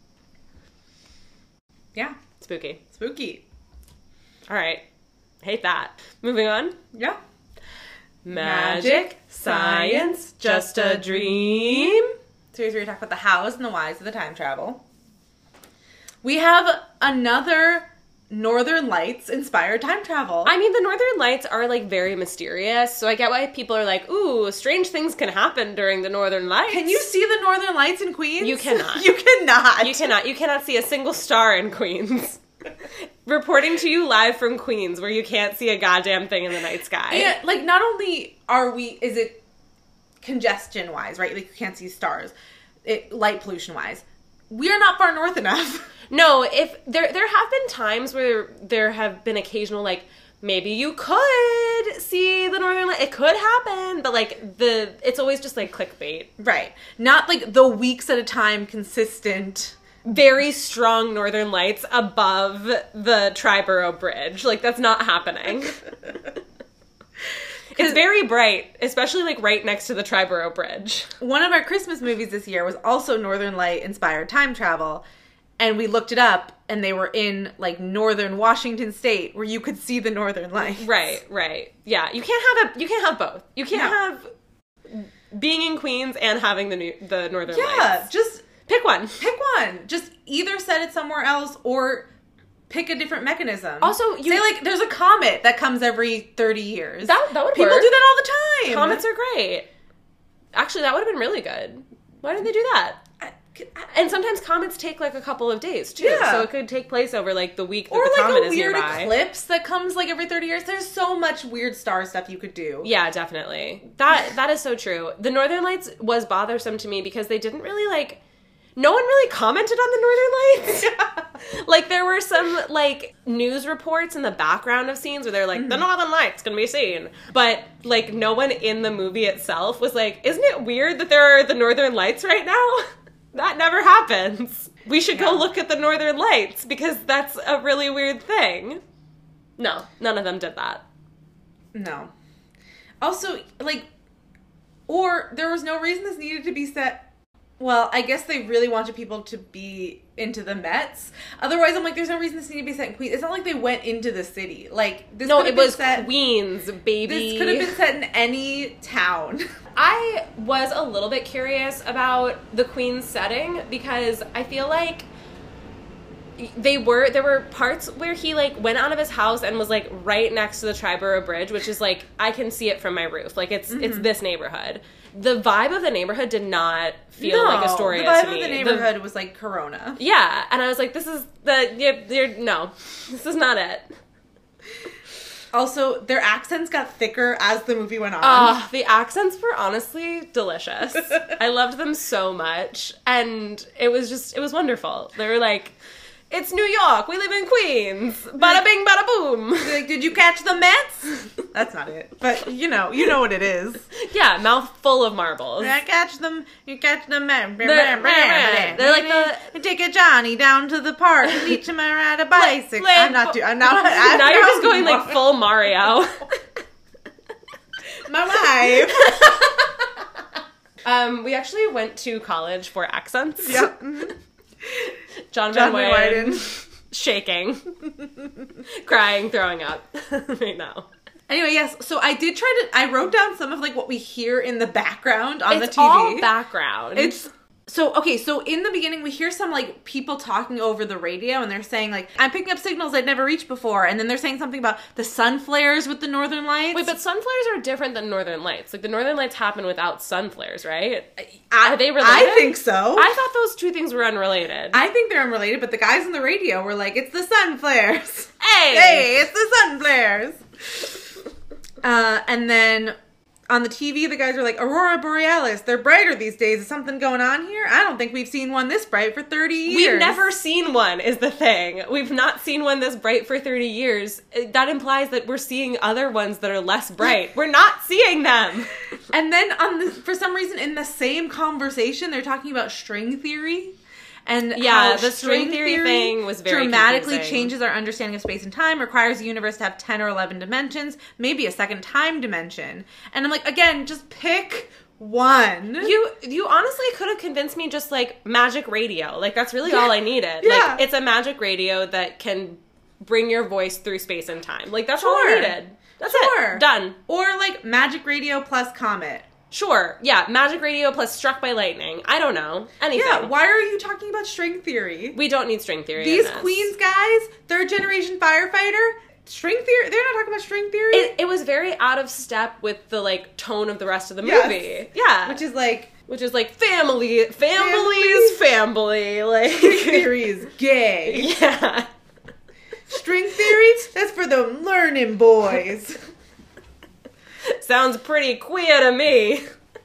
Yeah. Spooky. Spooky. All right. Hate that. Moving on. Yeah. Magic, science, just a dream. Series where we talk about the hows and the whys of the time travel. We have another Northern Lights inspired time travel. I mean, the Northern Lights are, like, very mysterious, so I get why people are like, ooh, strange things can happen during the Northern Lights. Can you see the Northern Lights in Queens? You cannot. You cannot. You cannot. You cannot see a single star in Queens. Reporting to you live from Queens, where you can't see a goddamn thing in the night sky. And, like, not only are we, is it congestion wise, right? Like, you can't see stars. It, light pollution wise. We are not far north enough. No, if there there have been times where there have been occasional, like, maybe you could see the Northern Light. It could happen, but, like, the it's always just, like, clickbait. Right. Not, like, the weeks at a time consistent. Very strong Northern Lights above the Triborough Bridge. Like, that's not happening. It's very bright, especially, like, right next to the Triborough Bridge. One of our Christmas movies this year was also Northern Light inspired time travel. And we looked it up, and they were in, like, northern Washington State, where you could see the Northern Lights. Right, right. Yeah, you can't have a, you can't have both. You can't No. have being in Queens and having the new, the Northern Yeah, Lights. just Pick one. pick one. Just either set it somewhere else or pick a different mechanism. Also, you- say, like, there's a comet that comes every thirty years. That- that would People work. do that all the time. Comets are great. Actually, that would have been really good. Why didn't they do that? And sometimes comets take, like, a couple of days, too. Yeah. So it could take place over, like, the week that or the like comet a is weird nearby. eclipse that comes, like, every thirty years. There's so much weird star stuff you could do. Yeah, definitely. That That is so true. The Northern Lights was bothersome to me because they didn't really, like... No one really commented on the Northern Lights. Yeah. Like, there were some, like, news reports in the background of scenes where they're like, mm-hmm. the Northern Lights can be seen. But, like, no one in the movie itself was like, isn't it weird that there are the Northern Lights right now? That never happens. We should yeah. go look at the Northern Lights because that's a really weird thing. No, none of them did that. No. Also, like, or there was no reason this needed to be set. Well, I guess they really wanted people to be into the Mets. Otherwise, I'm like, there's no reason this needed to be set in Queens. It's not like they went into the city. Like, this no, could have it been was set, Queens, baby. This could have been set in any town. I was a little bit curious about the Queens setting because I feel like they were, there were parts where he, like, went out of his house and was, like, right next to the Triborough Bridge, which is, like, I can see it from my roof. Like, it's mm-hmm. it's this neighborhood. The vibe of the neighborhood did not feel no, like Astoria the vibe to me. of the neighborhood the, was, like, Corona. Yeah, and I was like, this is the, you're, you're, no, this is not it. Also, their accents got thicker as the movie went on. Uh, the accents were honestly delicious. I loved them so much, and it was just, it was wonderful. They were like, it's New York. We live in Queens. Bada bing, bada boom. Like, did you catch the Mets? That's not it. But, you know, you know what it is. Yeah, mouth full of marbles. I catch them. You catch them. They're, they're, they're like the... Take a Johnny down to the park and teach him how to ride a bicycle. Play, I'm not doing... I'm not... I'm now you're just going, like, full Mario. My wife. um, we actually went to college for accents. Yeah. Mm-hmm. John Van Weyden shaking, crying, throwing up right now. Anyway, yes, so I did try to, I wrote down some of, like, what we hear in the background on it's the T V. It's all background. It's, so, okay, so in the beginning, we hear some, like, people talking over the radio, and they're saying, like, I'm picking up signals I'd never reached before, and then they're saying something about the sun flares with the Northern Lights. Wait, but sun flares are different than Northern Lights. Like, the Northern Lights happen without sun flares, right? I, are they related? I think so. I thought those two things were unrelated. I think they're unrelated, but the guys on the radio were like, it's the sun flares. Hey! Hey, it's the sun flares. uh, and then... On the T V, the guys are like, Aurora Borealis, they're brighter these days. Is something going on here? I don't think we've seen one this bright for thirty years. We've never seen one, is the thing. We've not seen one this bright for thirty years. That implies that we're seeing other ones that are less bright. We're not seeing them. And then, on the, for some reason, in the same conversation, they're talking about string theory. And yeah, how the string theory, theory thing was very dramatically confusing. Changes our understanding of space and time, requires the universe to have ten or eleven dimensions, maybe a second time dimension. And I'm like, again, just pick one. You you honestly could have convinced me just, like, magic radio. Like, that's really yeah. all I needed. Yeah. Like, it's a magic radio that can bring your voice through space and time. Like, that's sure. all I needed. That's sure. it. Done. Or, like, magic radio plus comet. Sure, yeah, magic radio plus struck by lightning. I don't know. Anything. Yeah, why are you talking about string theory? We don't need string theory. These Queens guys, third generation firefighter, string theory, they're not talking about string theory. It, it was very out of step with the, like, tone of the rest of the yes. movie. Yeah. Which is like... Which is like, family, family's family. Like, string theory is gay. Yeah. String theory, that's for the learning boys. Sounds pretty queer to me.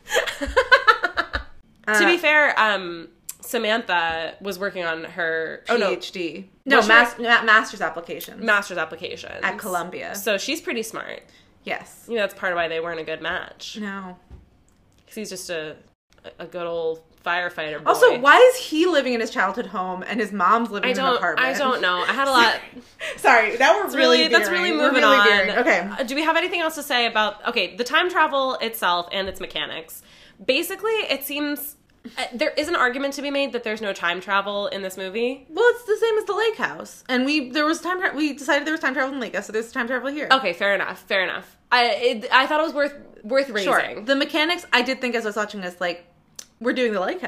uh, to be fair, um, Samantha was working on her P H D. Oh, no, no mas- ma- master's application. Master's application. At Columbia. So she's pretty smart. Yes. You know, that's part of why they weren't a good match. No. Because he's just a, a good old firefighter boy. Also, why is he living in his childhood home and his mom's living I in don't, an apartment? I don't know. I had a lot... Sorry, that we're really, really That's really moving really on. Veering. Okay. Uh, do we have anything else to say about... Okay, the time travel itself and its mechanics. Basically, it seems... Uh, there is an argument to be made that there's no time travel in this movie. Well, it's the same as the Lake House. And we there was time tra- we decided there was time travel in Lake House, so there's time travel here. Okay, fair enough. Fair enough. I it, I thought it was worth worth raising. Sure. The mechanics, I did think as I was watching this, like, we're doing the Lake House.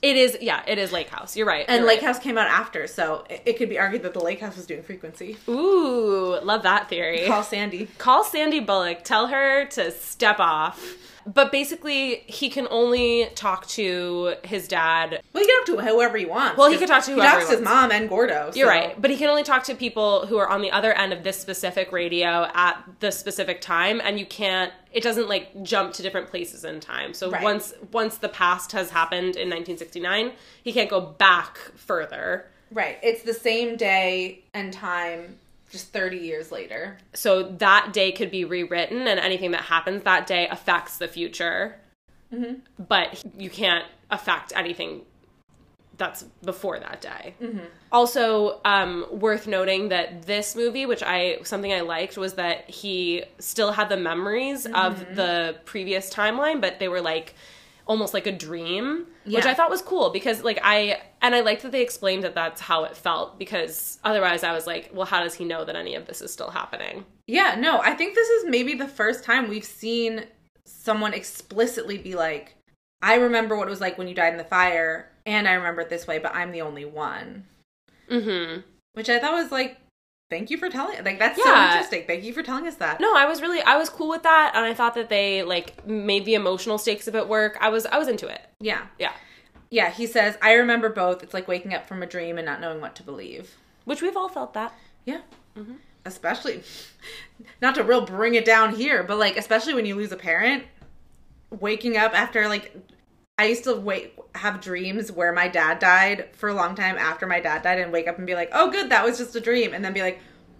It is, yeah, it is Lake House. You're right. And you're Lake right. House came out after, so it, it could be argued that the Lake House was doing Frequency. Ooh, love that theory. Call Sandy. Call Sandy Bullock. Tell her to step off. But basically, he can only talk to his dad. Well, he can talk to whoever he wants. Well, he can talk to whoever he talks he to his wants. mom and Gordo. You're so- right. But he can only talk to people who are on the other end of this specific radio at the specific time. And you can't, it doesn't like jump to different places in time. So Right. once once the past has happened in nineteen sixty-nine, he can't go back further. Right. It's the same day and time, just thirty years later. So that day could be rewritten, and anything that happens that day affects the future. Mm-hmm. But you can't affect anything that's before that day. Mm-hmm. Also, um, worth noting that this movie, which I something I liked, was that he still had the memories Mm-hmm. of the previous timeline, but they were like almost like a dream, which Yeah. I thought was cool because like I and I liked that they explained that that's how it felt, because otherwise I was like, well, how does he know that any of this is still happening? Yeah, no, I think this is maybe the first time we've seen someone explicitly be like, I remember what it was like when you died in the fire, and I remember it this way, but I'm the only one. Mm-hmm. Which I thought was like, thank you for telling, like, that's so Yeah. interesting. Thank you for telling us that. No, I was really, I was cool with that, and I thought that they, like, made the emotional stakes of it work. I was, I was into it. Yeah. Yeah. Yeah, he says, I remember both. It's like waking up from a dream and not knowing what to believe. Which we've all felt that. Yeah. Mm-hmm. Especially, not to real bring it down here, but, like, especially when you lose a parent, waking up after, like, I used to wait, have dreams where my dad died for a long time after my dad died, and wake up and be like, oh, good, that was just a dream. And then be like,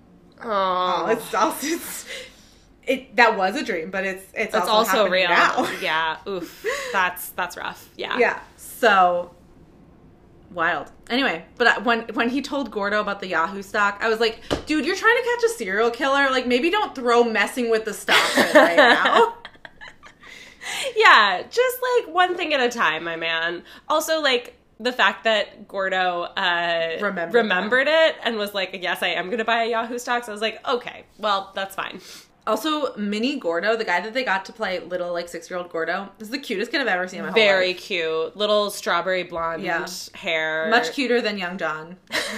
Oh, oh, it's also, it's, it, that was a dream, but it's, it's, it's also, also happening real. now. Yeah. Oof. That's, that's rough. Yeah. Yeah. So wild. Anyway, but I- when when he told Gordo about the Yahoo stock, I was like, dude, you're trying to catch a serial killer. Like, maybe don't throw messing with the stock in right now. Yeah. Just, like, one thing at a time, my man. Also, like, the fact that Gordo uh, Remembered remembered it and was like, yes, I am going to buy a Yahoo stocks. I was like, okay, well, that's fine. Also, Mini Gordo, the guy that they got to play little, like, six-year-old Gordo, is the cutest kid I've ever seen in my whole Very life. cute. Little strawberry blonde Yeah. hair. Much cuter than young John.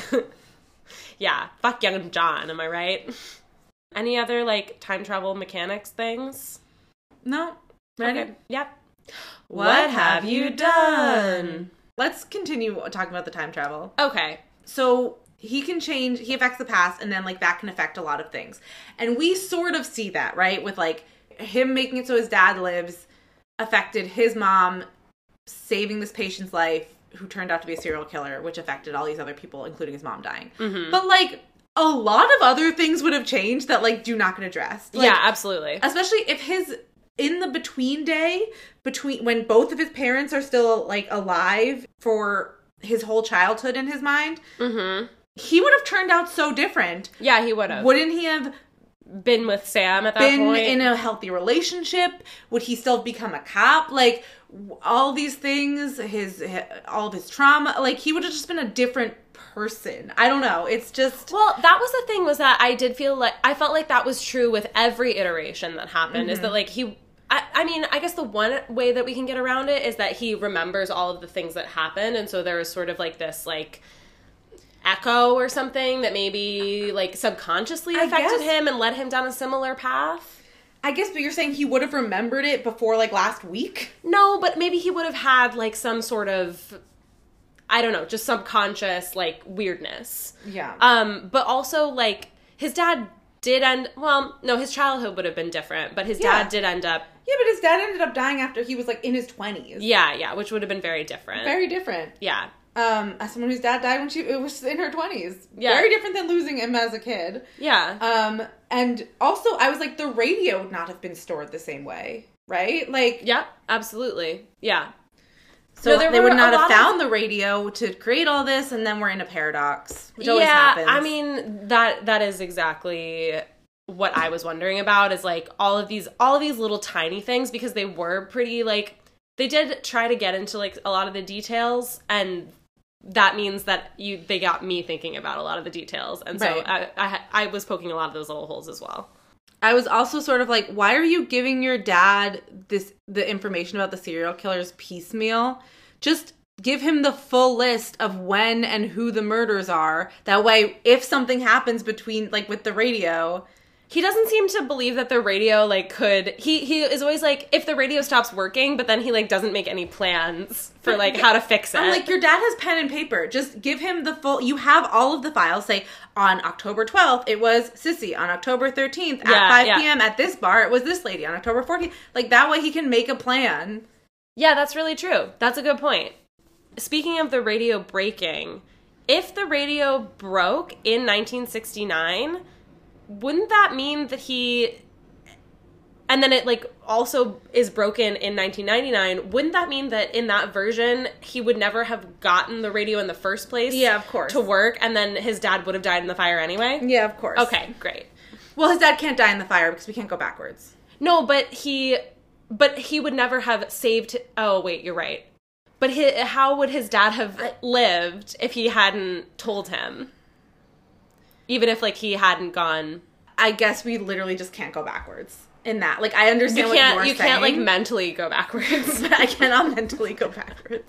Yeah. Fuck young John, am I right? Any other, like, time travel mechanics things? No? Ready? Okay. Yep. What have you done? Let's continue talking about the time travel. Okay. So he can change, he affects the past, and then, like, that can affect a lot of things. And we sort of see that, right? With, like, him making it so his dad lives affected his mom saving this patient's life, who turned out to be a serial killer, which affected all these other people, including his mom dying. Mm-hmm. But, like, a lot of other things would have changed that, like, do not get addressed. Like, yeah, absolutely. especially if his, in the between day, between, when both of his parents are still, like, alive for his whole childhood in his mind, Mm-hmm. he would have turned out so different. Yeah, he would have. Wouldn't he have Been with Sam at that been point. in a healthy relationship? Would he still have become a cop? Like, w- all these things, his, hi- all of his trauma, like, he would have just been a different person. I don't know. It's just... Well, that was the thing, was that I did feel like, I felt like that was true with every iteration that happened, is that, like, he... I, I mean, I guess the one way that we can get around it is that he remembers all of the things that happened, and so there was sort of, like, this, like... echo or something that maybe like subconsciously I affected guess. him and led him down a similar path. I guess, but you're saying he would have remembered it before, like, last week? No, but maybe he would have had like some sort of, I don't know, just subconscious like weirdness. Yeah. Um, but also like his dad did end, well, no, his childhood would have been different, but his Yeah. dad did end up, Yeah, but his dad ended up dying after he was, like, in his twenties. yeah, yeah, which would have been very different. Very different. Yeah. Um, as someone whose dad died when she it was in her twenties. Yeah. Very different than losing him as a kid. Yeah. Um, and also, I was like, the radio would not have been stored the same way, right? Like, Yeah, absolutely. Yeah. so No, there they were would a not have lot of- found the radio to create all this, and then we're in a paradox, which always yeah, happens. I mean that that is exactly what I was wondering about, is like all of these all of these little tiny things, because they were pretty like they did try to get into like a lot of the details, and that means that you they got me thinking about a lot of the details, and so Right. I, I I was poking a lot of those little holes as well. I was also sort of like, why are you giving your dad this the information about the serial killers piecemeal? Just give him the full list of when and who the murders are. That way, if something happens between, like, with the radio... He doesn't seem to believe that the radio, like, could... He he is always like, if the radio stops working, but then he, like, doesn't make any plans for, like, how to fix it. I'm like, your dad has pen and paper. Just give him the full... You have all of the files. Say, on October twelfth, it was Sissy. On October thirteenth, at Yeah, five yeah. p.m. at this bar, it was this lady. On October fourteenth. Like, that way he can make a plan. Yeah, that's really true. That's a good point. Speaking of the radio breaking, if the radio broke in nineteen sixty-nine... wouldn't that mean that he, and then it, like, also is broken in nineteen ninety-nine, wouldn't that mean that in that version, he would never have gotten the radio in the first place? Yeah, of course. To work, and then his dad would have died in the fire anyway? Yeah, of course. Okay, great. Well, his dad can't die in the fire because we can't go backwards. No, but he, but he would never have saved, oh, wait, you're right. But his, how would his dad have I, lived if he hadn't told him? Even if, like, he hadn't gone... I guess we literally just can't go backwards in that. Like, I understand you can't, what you're you saying. can't, like, mentally go backwards. But I cannot mentally go backwards.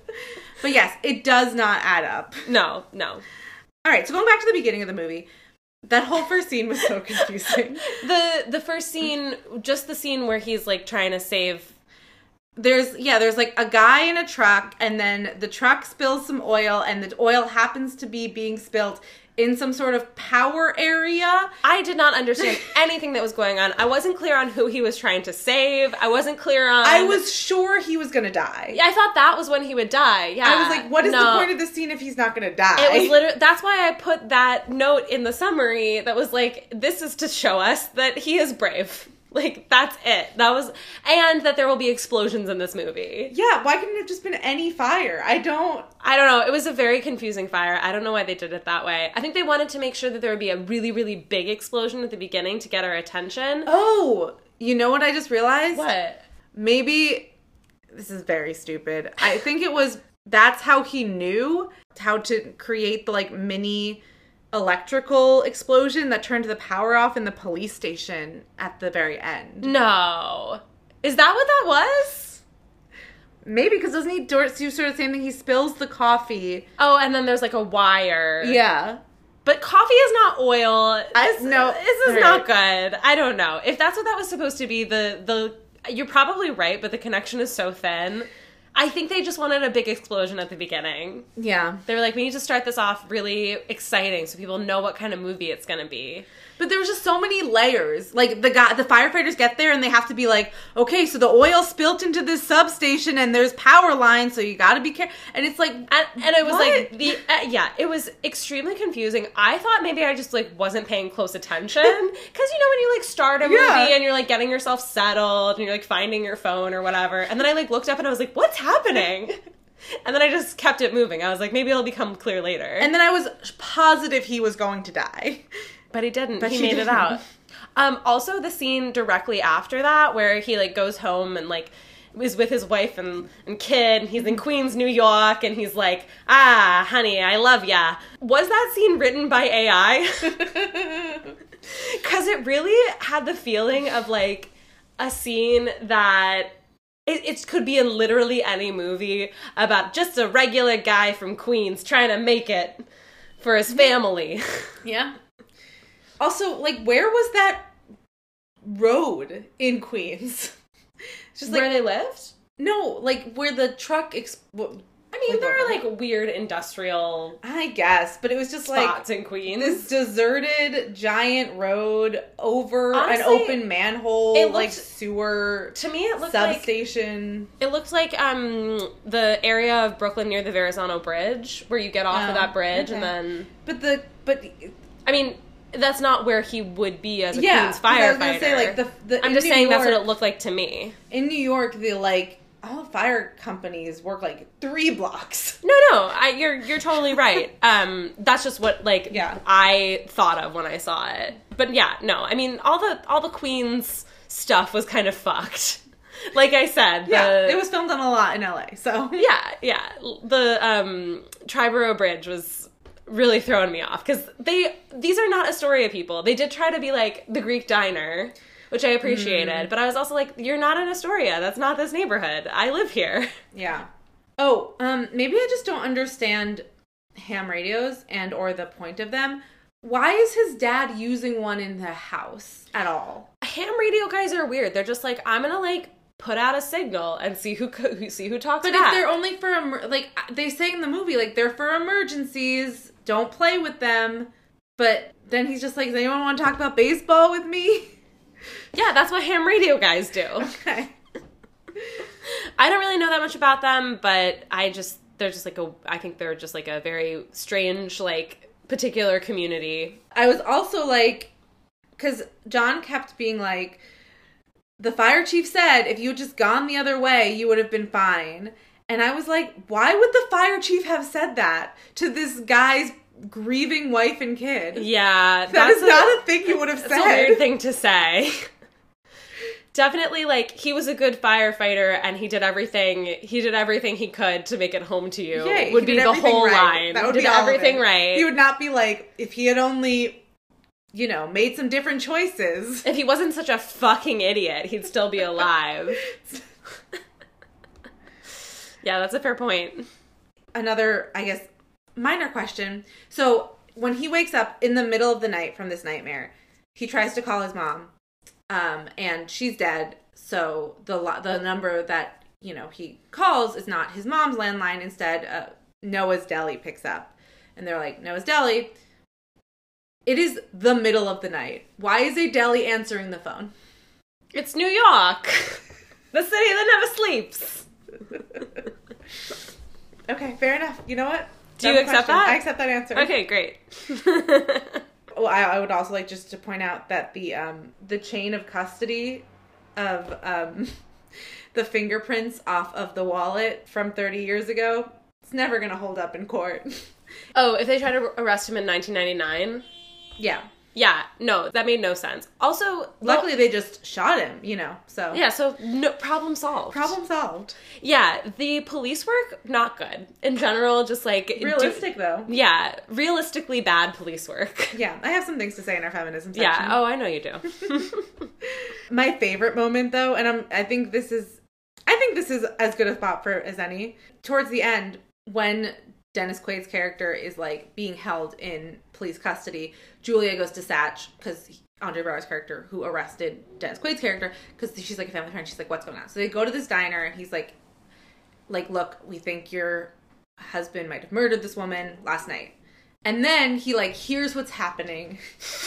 But yes, it does not add up. No, no. All right, so going back to the beginning of the movie, that whole first scene was so confusing. the The first scene, just the scene where he's, like, trying to save... There's, yeah, there's, like, a guy in a truck, and then the truck spills some oil, and the oil happens to be being spilled in some sort of power area. I did not understand anything that was going on. I wasn't clear on who he was trying to save. I wasn't clear on... I was sure he was gonna die. I thought that was when he would die. Yeah. I was like, what is no. the point of this scene if he's not gonna die? It was literally... That's why I put that note in the summary that was like, this is to show us that he is brave. Like, that's it. That was... And that there will be explosions in this movie. Yeah, why couldn't it have just been any fire? I don't... I don't know. It was a very confusing fire. I don't know why they did it that way. I think they wanted to make sure that there would be a really, really big explosion at the beginning to get our attention. Oh! You know what I just realized? What? Maybe... This is very stupid. I think it was... That's how he knew how to create the, like, mini... electrical explosion that turned the power off in the police station at the very end. No. Is that what that was? Maybe, because doesn't he do sort of the same thing? He spills the coffee. Oh, and then there's like a wire. Yeah. But coffee is not oil. I, this, no. This is right. not good. I don't know. If that's what that was supposed to be, the, the you're probably right, but the connection is so thin. I think they just wanted a big explosion at the beginning. Yeah. They were like, we need to start this off really exciting so people know what kind of movie it's going to be. But there was just so many layers. Like, the guy, the firefighters get there and they have to be like, okay, so the oil spilled into this substation and there's power lines, so you gotta be careful. And it's like... And, and it was what? like, the uh, yeah, it was extremely confusing. I thought maybe I just, like, wasn't paying close attention. Because, you know, when you, like, start a movie Yeah. and you're, like, getting yourself settled and you're, like, finding your phone or whatever. And then I, like, looked up and I was like, what's happening? And then I just kept it moving. I was like, maybe it'll become clear later. And then I was positive he was going to die. But he didn't. But he, he made didn't. it out. Um, also, the scene directly after that, where he like goes home and like is with his wife and, and kid. And he's in Queens, New York, and he's like, "Ah, honey, I love ya." Was that scene written by A I? Because it really had the feeling of like a scene that. It, it could be in literally any movie about just a regular guy from Queens trying to make it for his family. Yeah. Also, like, where was that road in Queens? Just like, where they lived? No, like, where the truck... Ex- I mean, there are, like, weird industrial... I guess, but it was just, spots like... in Queens. This deserted, giant road over Honestly, an open manhole, it looked, like, sewer... To me, it looked substation. like... It looked like, um, the area of Brooklyn near the Verrazano Bridge, where you get off Oh, of that bridge, okay. and then... But the... But... I mean... That's not where he would be as a yeah, Queens firefighter. I was gonna say, like, the, the, I'm in just New saying York, that's what it looked like to me. In New York, the, like, all fire companies work, like, three blocks. No, no, I, you're you're totally right. Um, that's just what, like, yeah. I thought of when I saw it. But yeah, no, I mean, all the all the Queens stuff was kind of fucked. Like I said, the, yeah, it was filmed on a lot in L A, so. Yeah, yeah. The um, Triborough Bridge was really throwing me off because they these are not Astoria people. They did try to be like the Greek diner, which I appreciated, mm. but I was also like, you're not in Astoria. That's not this neighborhood. I live here. Yeah. Oh, um, maybe I just don't understand ham radios and or the point of them. Why is his dad using one in the house at all? Ham radio guys are weird. They're just like, I'm gonna like put out a signal and see who who see who talks but back. If they're only for emer- like they say in the movie, like they're for emergencies. Don't play with them. But then he's just like, does anyone want to talk about baseball with me? Yeah, that's what ham radio guys do. Okay. I don't really know that much about them, but I just, they're just like a, I think they're just like a very strange, like, particular community. I was also like, because John kept being like, the fire chief said if you had just gone the other way, you would have been fine. And I was like, why would the fire chief have said that to this guy's grieving wife and kid? Yeah. That is a, not a thing you would have said. That's a weird thing to say. Definitely, like, he was a good firefighter, and he did everything, he did everything he could to make it home to you. Yeah, would be the whole right. line. That would did be all everything of it. right. He would not be like, if he had only, you know, made some different choices. If he wasn't such a fucking idiot, he'd still be alive. Yeah, that's a fair point. Another, I guess, minor question. So, when he wakes up in the middle of the night from this nightmare, he tries to call his mom. Um, and she's dead, so the the number that, you know, he calls is not his mom's landline. Instead, uh, Noah's Deli picks up. And they're like, Noah's Deli. It is the middle of the night. Why is a deli answering the phone? It's New York. The city that never sleeps. Okay, fair enough. You know what? Do Dumb you accept question. that? I accept that answer. Okay, great. Well, I, I would also like just to point out that the um, the chain of custody of um, the fingerprints off of the wallet from thirty years ago, it's never going to hold up in court. Oh, if they try to arrest him in nineteen ninety-nine? Yeah. Yeah, no, that made no sense. Also, luckily well, they just shot him, you know, so. Yeah, so no problem solved. Problem solved. Yeah, the police work, not good. In general, just like... Realistic, do, though. Yeah, realistically bad police work. Yeah, I have some things to say in our feminism section. Yeah, oh, I know you do. My favorite moment, though, and I'm, I think this is... I think this is as good a spot for as any. Towards the end, when Dennis Quaid's character is, like, being held in police custody, Julia goes to Satch, because Andre Braugher's character, who arrested Dennis Quaid's character, because she's, like, a family friend. She's like, what's going on? So they go to this diner, and he's like, like, look, we think your husband might have murdered this woman last night. And then he, like, hears what's happening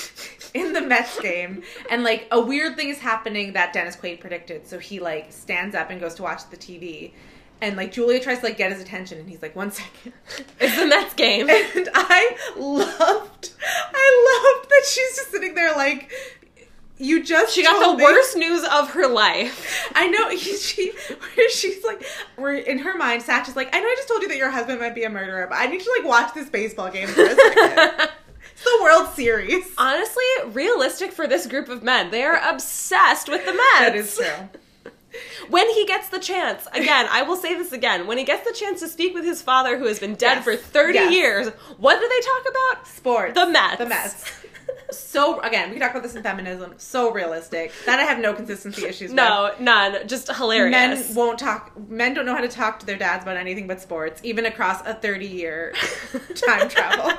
in the Mets game. And, like, a weird thing is happening that Dennis Quaid predicted. So he, like, stands up and goes to watch the T V. And, like, Julia tries to, like, get his attention. And he's like, one second. It's the Mets game. And I loved, I loved that she's just sitting there, like, you just She got the me. worst news of her life. I know. He, she, where she's like, where in her mind, Satch is like, I know I just told you that your husband might be a murderer, but I need to, like, watch this baseball game for a second. It's the World Series. Honestly, realistic for this group of men. They are obsessed with the Mets. That is true. When he gets the chance, again, I will say this again, when he gets the chance to speak with his father who has been dead yes. for thirty yes. years, what do they talk about? Sports. The Mets. The Mets. So, again, we can talk about this in feminism. So realistic. That I have no consistency issues no, with. No, none. Just hilarious. Men won't talk, men don't know how to talk to their dads about anything but sports, even across a thirty-year time travel.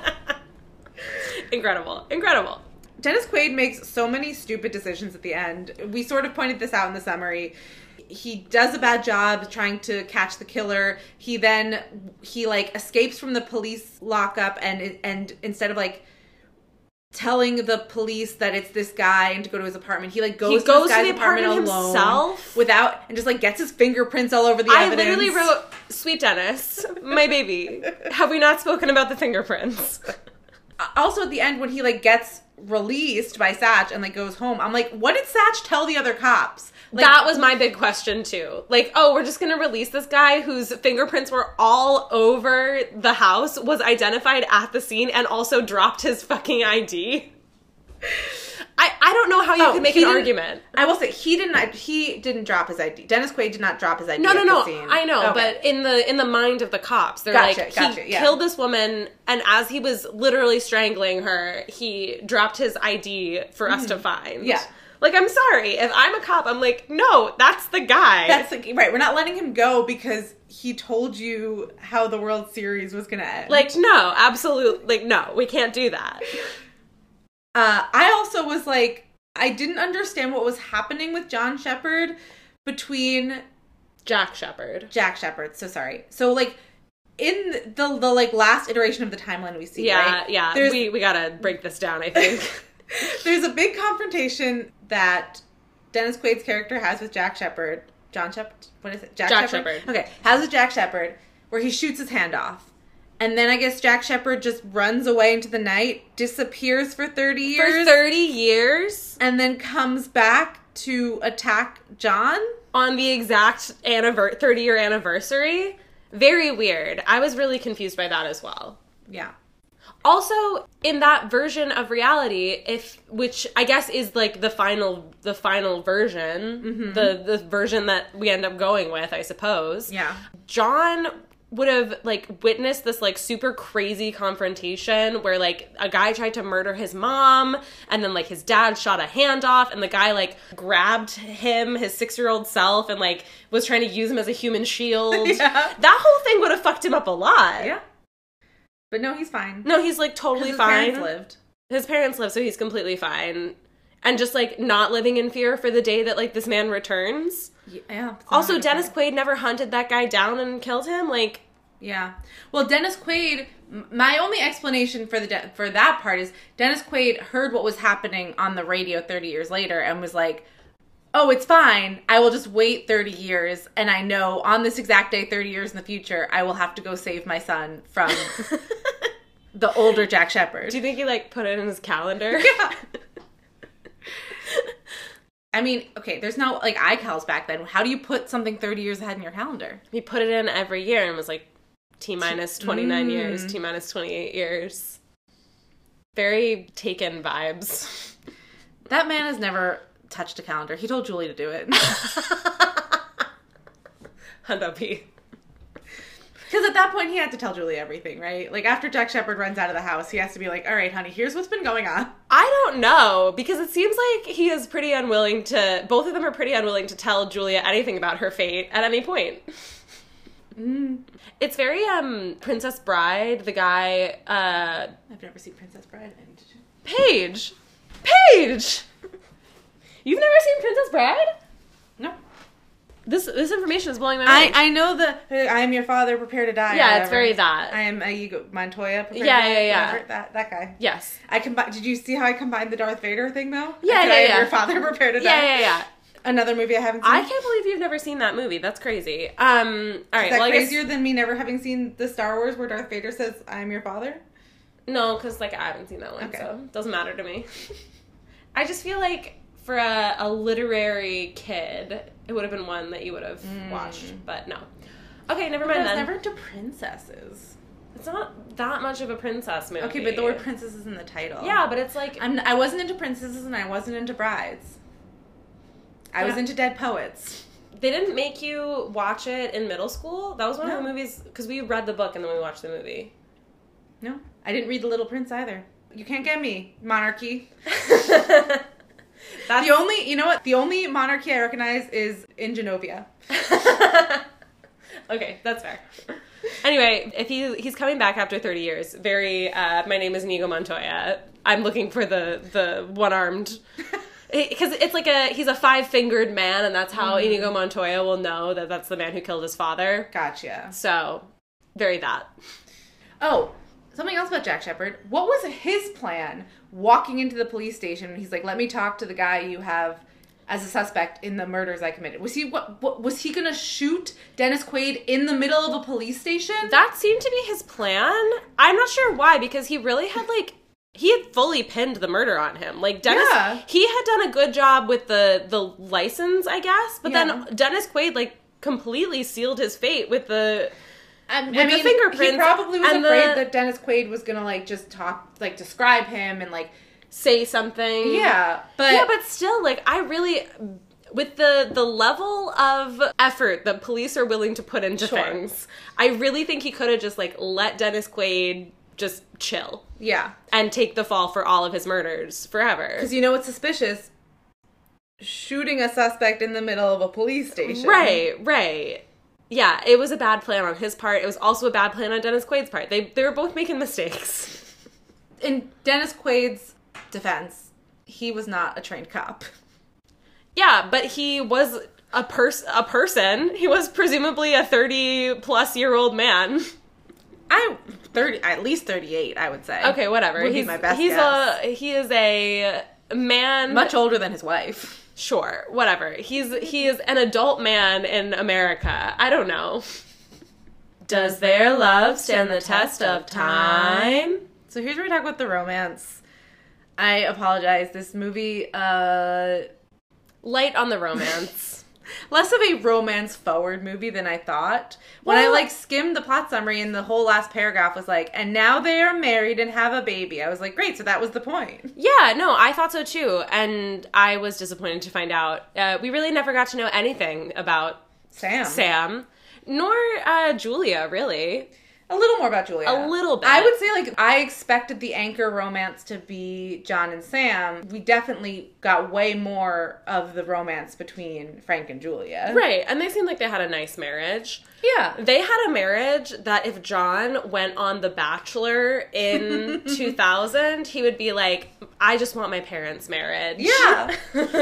Incredible. Incredible. Dennis Quaid makes so many stupid decisions at the end. We sort of pointed this out in the summary. He does a bad job trying to catch the killer. He then, he, like, escapes from the police lockup and, and instead of, like, telling the police that it's this guy and to go to his apartment, he, like, goes, he goes to this guy's to the apartment, apartment alone himself without, and just, like, gets his fingerprints all over the I evidence. I literally wrote, sweet Dennis, my baby, have we not spoken about the fingerprints? Also, at the end, when he, like, gets released by Satch and, like, goes home, I'm like, what did Satch tell the other cops? Like, that was my big question, too. Like, oh, we're just gonna release this guy whose fingerprints were all over the house, was identified at the scene, and also dropped his fucking I D? I, I don't know how you oh, could make an argument. I will say, he didn't he didn't drop his I D. Dennis Quaid did not drop his I D No, no, at no. the scene. I know, okay. but in the in the mind of the cops, they're gotcha, like, gotcha, he yeah. killed this woman, and as he was literally strangling her, he dropped his I D for mm-hmm. us to find. Yeah. Like, I'm sorry. If I'm a cop, I'm like, no, that's the guy. That's like, right. We're not letting him go because he told you how the World Series was going to end. Like, no, absolutely. Like, no, we can't do that. Uh, I also was like, I didn't understand what was happening with John Shepherd between Jack Shepherd. Jack Shepherd. So sorry. So like in the the like last iteration of the timeline we see, Yeah, right? yeah. There's, we we gotta break this down, I think. There's a big confrontation that Dennis Quaid's character has with Jack Shepherd. John Shepherd? What is it? Jack, Jack Shepherd? Shepherd. Okay. Has with Jack Shepherd where he shoots his hand off. And then I guess Jack Shepherd just runs away into the night, disappears for thirty years. For thirty years? And then comes back to attack John? On the exact anniver- thirty-year anniversary? Very weird. I was really confused by that as well. Yeah. Also, in that version of reality, if which I guess is like the final the final version, mm-hmm. the the version that we end up going with, I suppose. Yeah. John would have like witnessed this like super crazy confrontation where like a guy tried to murder his mom and then like his dad shot a hand off and the guy like grabbed him, his six-year-old self, and like was trying to use him as a human shield. Yeah. That whole thing would have fucked him up a lot. Yeah. But no, he's fine. No, he's like totally his fine. His parents lived. His parents lived, so he's completely fine. And just like not living in fear for the day that like this man returns. Yeah. Also, Dennis Quaid never hunted that guy down and killed him. Like, yeah. Well, Dennis Quaid. My only explanation for the de- for that part is Dennis Quaid heard what was happening on the radio thirty years later and was like, "Oh, it's fine. I will just wait thirty years, and I know on this exact day, thirty years in the future, I will have to go save my son from the older Jack Shepherd." Do you think he like put it in his calendar? Yeah. I mean, okay, there's no, like, iCals back then. How do you put something thirty years ahead in your calendar? He put it in every year and was like, T-minus twenty-nine mm. years, T-minus twenty-eight years. Very Taken vibes. That man has never touched a calendar. He told Julie to do it. Hundo P. Because at that point, he had to tell Julie everything, right? Like, after Jack Shepherd runs out of the house, he has to be like, all right, honey, here's what's been going on. I don't know, because it seems like he is pretty unwilling to, both of them are pretty unwilling to tell Julia anything about her fate at any point. Mm. It's very, um, Princess Bride, the guy, uh... I've never seen Princess Bride. Paige! Paige! You've never seen Princess Bride? No. This this information is blowing my mind. I, I know the I am your father, prepare to die. Yeah, it's very that. I am Inigo Montoya, prepare yeah, to die. Yeah, yeah, Whatever, that that guy. Yes. I combi- Did you see how I combined the Darth Vader thing though? Yeah, I said, yeah, I am yeah. your father, prepare to die. Yeah, yeah, yeah. Another movie I haven't seen. I can't believe you've never seen that movie. That's crazy. Um, all right. Is that well, crazier I guess... than me never having seen the Star Wars where Darth Vader says, "I am your father"? No, because like I haven't seen that one, okay. so it doesn't matter to me. I just feel like for a, a literary kid, it would have been one that you would have mm. watched, but no. Okay, never mind I was then. never into princesses. It's not that much of a princess movie. Okay, but the word princess is in the title. Yeah, but it's like I'm, I wasn't into princesses and I wasn't into brides. I yeah. was into dead poets. They didn't make you watch it in middle school? That was one no. of the movies, because we read the book and then we watched the movie. No, I didn't read The Little Prince either. You can't get me, monarchy. That's... The only, you know what? The only monarchy I recognize is in Genovia. Okay, that's fair. Anyway, if he he's coming back after thirty years, very, uh, my name is Inigo Montoya. I'm looking for the, the one-armed... Because it's like a, he's a five-fingered man, and that's how mm. Inigo Montoya will know that that's the man who killed his father. Gotcha. So, very that. Oh, something else about Jack Shepherd. What was his plan walking into the police station? He's like, let me talk to the guy you have as a suspect in the murders I committed. Was he, what, what was he gonna shoot Dennis Quaid in the middle of a police station? That seemed to be his plan. I'm not sure why, because he really had, like, he had fully pinned the murder on him. Like, Dennis, yeah. he had done a good job with the, the license, I guess. But yeah. then Dennis Quaid, like, completely sealed his fate with the, I, with I mean, the fingerprints. He probably was and afraid the, that Dennis Quaid was going to, like, just talk, like, describe him and, like, say something. Yeah. But yeah, but still, like, I really... With the, the level of effort that police are willing to put into sure. things, I really think he could have just, like, let Dennis Quaid just chill. Yeah. And take the fall for all of his murders forever. Because you know what's suspicious? shooting a suspect in the middle of a police station. Right, right. Yeah, it was a bad plan on his part. It was also a bad plan on Dennis Quaid's part. They they were both making mistakes. In Dennis Quaid's defense, he was not a trained cop. Yeah, but he was a pers- a person. He was presumably a thirty-plus-year-old man. I thirty, at least thirty-eight, I would say. Okay, whatever. Would he's be my best he's guess. a he is a man Much older than his wife. Sure, whatever. He's he is an adult man in America. I don't know. Does their love stand the test of time? So here's where we talk about the romance. I apologize. This movie, uh... light on the romance. Less of a romance-forward movie than I thought. When Well, I, like, skimmed the plot summary and the whole last paragraph was like, and now they are married and have a baby. I was like, great, so that was the point. Yeah, no, I thought so too. And I was disappointed to find out. Uh, we really never got to know anything about Sam. Sam, nor uh, Julia, really. A little more about Julia. A little bit. I would say, like, I expected the anchor romance to be John and Sam. We definitely got way more of the romance between Frank and Julia. Right, and they seemed like they had a nice marriage. Yeah. They had a marriage that if John went on The Bachelor in two thousand, he would be like, I just want my parents' marriage. Yeah.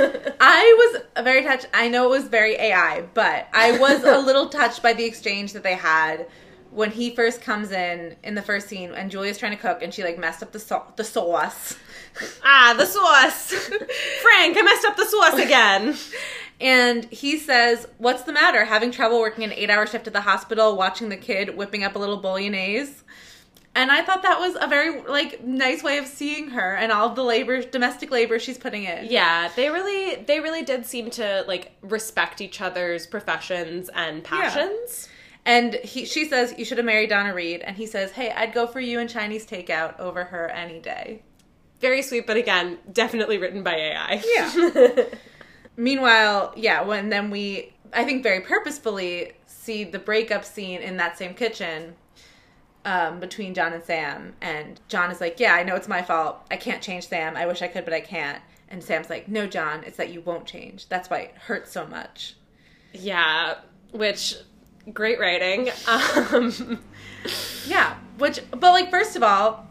I was very touched. I know it was very A I, but I was a little touched by the exchange that they had when he first comes in, in the first scene, and Julia's trying to cook, and she, like, messed up the, so- the sauce. Ah, the sauce. Frank, I messed up the sauce again. And he says, what's the matter? Having trouble working an eight-hour shift at the hospital, watching the kid whipping up a little bolognese? And I thought that was a very, like, nice way of seeing her and all of the labor, domestic labor she's putting in. Yeah, they really, they really did seem to, like, respect each other's professions and passions. Yeah. And he, she says, you should have married Donna Reed. And he says, hey, I'd go for you and Chinese takeout over her any day. Very sweet, but again, definitely written by A I. Yeah. Meanwhile, yeah, when then we, I think very purposefully, see the breakup scene in that same kitchen um, between John and Sam. And John is like, yeah, I know it's my fault. I can't change Sam. I wish I could, but I can't. And Sam's like, no, John, it's that you won't change. That's why it hurts so much. Yeah, which... great writing. Um, yeah, which, but like, first of all,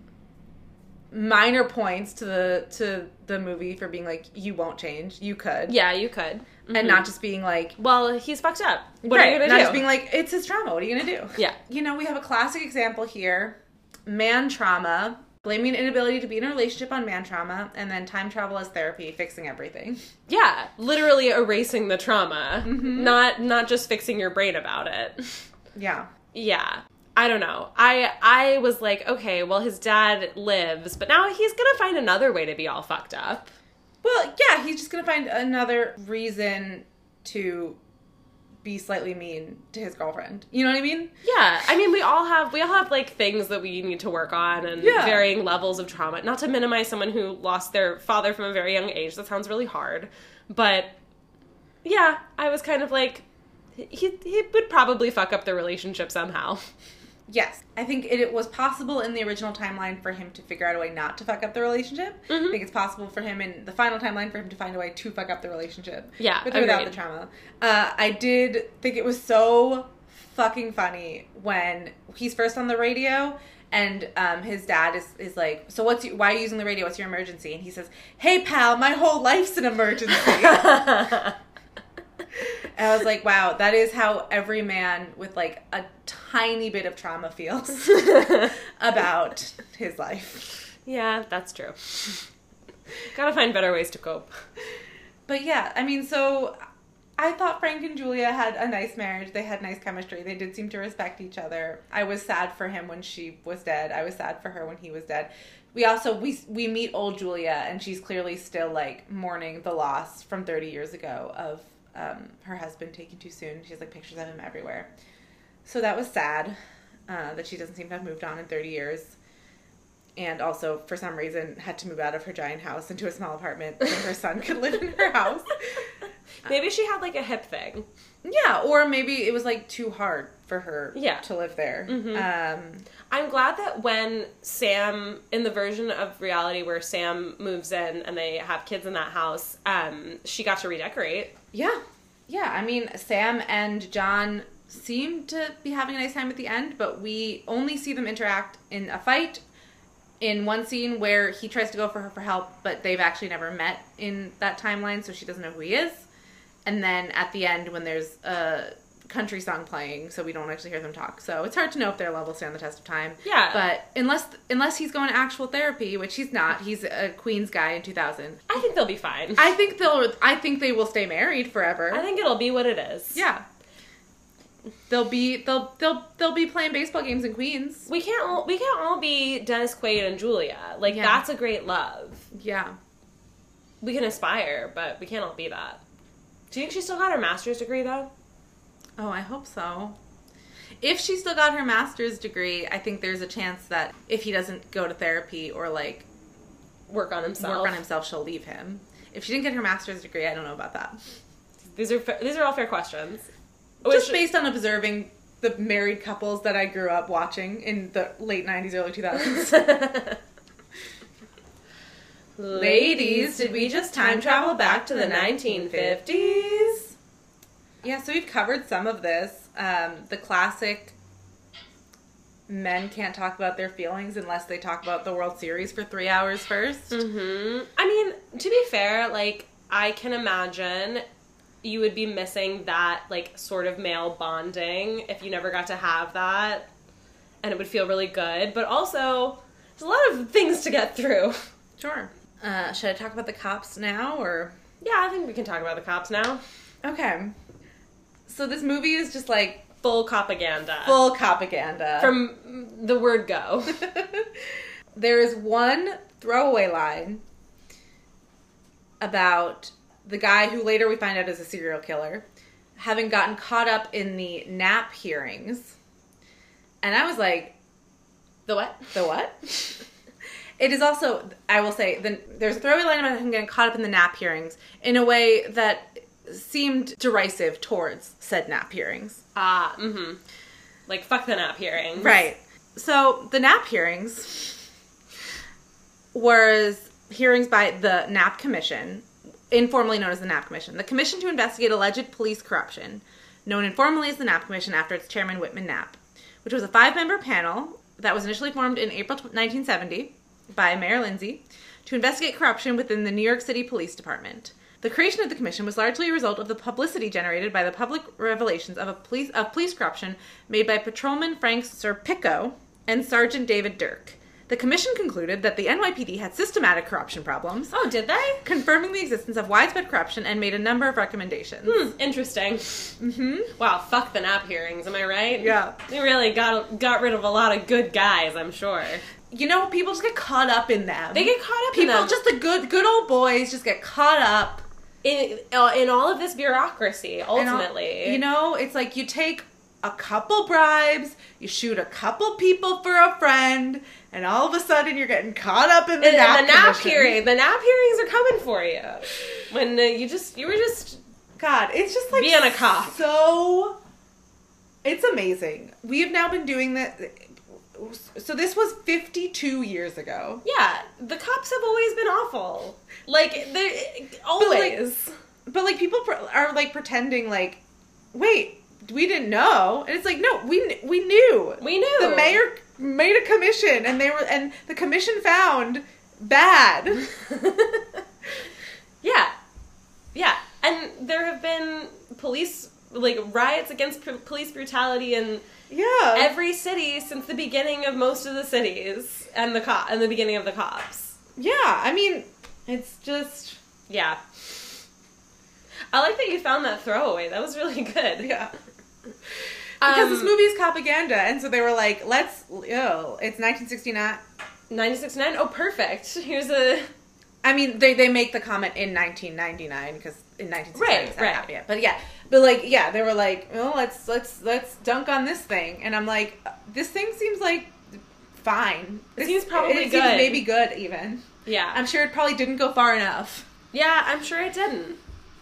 minor points to the to the movie for being like, you won't change, you could. Yeah, you could. Mm-hmm. And not just being like, well, he's fucked up. What right, are you gonna not do? just being like, it's his trauma, what are you gonna do? Yeah. You know, we have a classic example here. Man trauma, blaming inability to be in a relationship on man trauma, and then time travel as therapy, fixing everything. Yeah, literally erasing the trauma, mm-hmm. not not just fixing your brain about it. Yeah. Yeah. I don't know. I I was like, okay, well, his dad lives, but now he's gonna find another way to be all fucked up. Well, yeah, he's just gonna find another reason to be slightly mean to his girlfriend. You know what I mean? Yeah. I mean, we all have, we all have, like, things that we need to work on and yeah. varying levels of trauma. Not to minimize someone who lost their father from a very young age. That sounds really hard. But, yeah, I was kind of like, he, he would probably fuck up the relationship somehow. Yes. I think it, it was possible in the original timeline for him to figure out a way not to fuck up the relationship. Mm-hmm. I think it's possible for him in the final timeline for him to find a way to fuck up the relationship. Yeah, With or without agreed. the trauma. Uh, I did think it was so fucking funny when he's first on the radio and um, his dad is, is like, so what's your, why are you using the radio? What's your emergency? And he says, hey, pal, my whole life's an emergency. And I was like, wow, that is how every man with, like, a tiny bit of trauma feels about his life. Yeah, that's true. Gotta find better ways to cope. But yeah, I mean, so I thought Frank and Julia had a nice marriage. They had nice chemistry. They did seem to respect each other. I was sad for him when she was dead. I was sad for her when he was dead. We also, we we meet old Julia, and she's clearly still, like, mourning the loss from thirty years ago of um, her husband taken too soon. She has, like, pictures of him everywhere. So that was sad, uh, that she doesn't seem to have moved on in thirty years. And also, for some reason, had to move out of her giant house into a small apartment so her son could live in her house. Maybe she had, like, a hip thing. Yeah, or maybe it was, like, too hard for for her Yeah. to live there. Mm-hmm. Um, I'm glad that when Sam, in the version of reality where Sam moves in and they have kids in that house, um, she got to redecorate. yeah. Yeah, I mean, Sam and John seem to be having a nice time at the end, but we only see them interact in a fight in one scene where he tries to go for her for help, but they've actually never met in that timeline, so she doesn't know who he is. And then at the end when there's a country song playing, so we don't actually hear them talk. So it's hard to know if their levels stand the test of time. Yeah. But unless unless he's going to actual therapy, which he's not, he's a Queens guy in two thousand. I think they'll be fine. I think they'll I think they will stay married forever. I think it'll be what it is. Yeah. They'll be they'll they'll they'll be playing baseball games in Queens. We can't all, we can't all be Dennis Quaid and Julia. Like, Yeah. that's a great love. Yeah. We can aspire, but we can't all be that. Do you think she still got her master's degree, though? Oh, I hope so. If she still got her master's degree, I think there's a chance that if he doesn't go to therapy or like Work on himself. work on himself, she'll leave him. If she didn't get her master's degree, I don't know about that. These are fa- these are all fair questions. Just Which- based on observing the married couples that I grew up watching in the late nineties, early two thousands. Ladies, did we just time travel back to the nineteen fifties? Yeah, so we've covered some of this. Um, the classic men can't talk about their feelings unless they talk about the World Series for three hours first. Mm-hmm. I mean, to be fair, like, I can imagine you would be missing that, like, sort of male bonding if you never got to have that, and it would feel really good. But also, there's a lot of things to get through. Sure. Uh, should I talk about the cops now, or? Yeah, I think we can talk about the cops now. Okay. So this movie is just, like, Full propaganda. full propaganda. From the word go. There is one throwaway line about the guy who later we find out is a serial killer having gotten caught up in the Knapp hearings. And I was like, The what? the what? It is also, I will say, the, there's a throwaway line about him getting caught up in the Knapp hearings in a way that seemed derisive towards said Knapp hearings. Ah, mm-hmm. Like, fuck the Knapp hearings. Right. So, the Knapp hearings was hearings by the Knapp Commission, informally known as the Knapp Commission. The commission to investigate alleged police corruption, known informally as the Knapp Commission after its chairman, Whitman Knapp, which was a five-member panel that was initially formed in April nineteen seventy by Mayor Lindsay to investigate corruption within the New York City Police Department. The creation of the commission was largely a result of the publicity generated by the public revelations of a police of police corruption made by Patrolman Frank Serpico and Sergeant David Dirk. The commission concluded that the N Y P D had systematic corruption problems, Oh, did they? confirming the existence of widespread corruption, and made a number of recommendations. Hmm, interesting. Mm-hmm. Wow, fuck the Knapp hearings, am I right? Yeah. They really got got rid of a lot of good guys, I'm sure. You know, people just get caught up in them. They get caught up people, in them. just the good, good old boys, just get caught up. In, uh, in all of this bureaucracy, And all- ultimately. you know, it's like you take a couple bribes, you shoot a couple people for a friend, and all of a sudden you're getting caught up in the And Knapp the Knapp Commission. hearing, the Knapp hearings are coming for you. When uh, you just, you were just, God, it's just like Being a cop. So, it's amazing. We have now been doing that. So this was fifty-two years ago. yeah, the cops have always been awful. Like, they always. But like people pr- are like pretending like, wait, we didn't know, and it's like no, we kn- we knew. we knew. The mayor made a commission, and they were, and the commission found bad. Yeah. Yeah. And there have been police, like, riots against p- police brutality in Yeah. every city since the beginning of most of the cities and the co- and the beginning of the cops. yeah. I mean, it's just Yeah. I like that you found that throwaway. That was really good. yeah. Because Um, this movie is propaganda, and so they were like, let's, oh, it's nineteen sixty-nine. ninety-six point nine? Oh, perfect. Here's a... I mean, they, they make the comment in nineteen ninety-nine, because in nineteen sixty-nine Right, it's not right. happened yet. But yeah, but like, yeah, they were like, oh, let's, let's, let's dunk on this thing. And I'm like, this thing seems like fine. It This- seems probably it good. Seems maybe good, even. Yeah. I'm sure it probably didn't go far enough. yeah, I'm sure it didn't.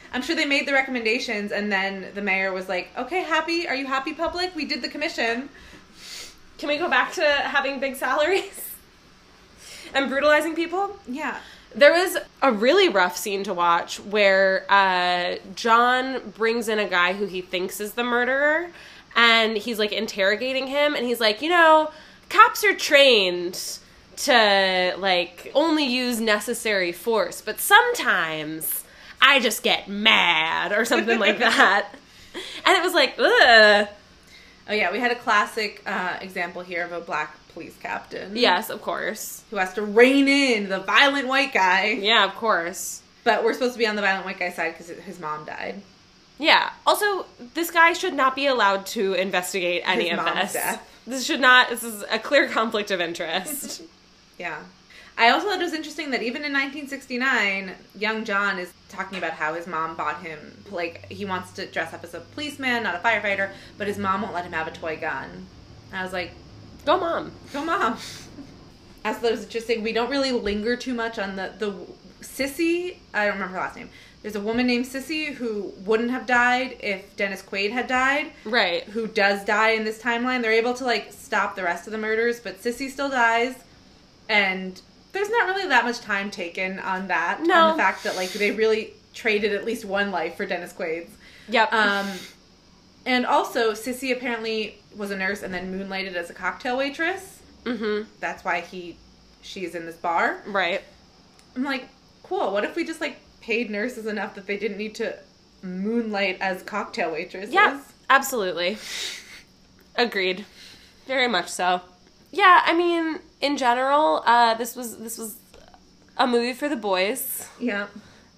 I'm sure they made the recommendations, and then the mayor was like, okay, happy? Are you happy, public? We did the commission. Can we go back to having big salaries? And brutalizing people? Yeah. There was a really rough scene to watch where uh, John brings in a guy who he thinks is the murderer, and he's, like, interrogating him, and he's like, you know, cops are trained to, like, only use necessary force, but sometimes I just get mad, or something like that. And it was like, ugh. Oh, yeah, we had a classic uh, example here of a black police captain. Yes, of course. Who has to rein in the violent white guy. Yeah, of course. But we're supposed to be on the violent white guy's side because his mom died. Yeah. Also, this guy should not be allowed to investigate any his of mom's this. Death. This should not, this is a clear conflict of interest. Yeah. I also thought it was interesting that even in nineteen sixty-nine, young John is talking about how his mom bought him, like, he wants to dress up as a policeman, not a firefighter, but his mom won't let him have a toy gun. And I was like, Go mom. go mom. I thought it was interesting. We don't really linger too much on the, the Sissy, I don't remember her last name. There's a woman named Sissy who wouldn't have died if Dennis Quaid had died. Right. Who does die in this timeline. They're able to, like, stop the rest of the murders, but Sissy still dies. And there's not really that much time taken on that. No. On the fact that, like, they really traded at least one life for Dennis Quaid's. Yep. Um, and also, Sissy apparently was a nurse and then moonlighted as a cocktail waitress. Mm-hmm. That's why he, she's in this bar. Right. I'm like, cool. What if we just, like, paid nurses enough that they didn't need to moonlight as cocktail waitresses? Yeah, absolutely. Agreed. Very much so. Yeah, I mean, in general, uh, this was this was a movie for the boys. Yeah.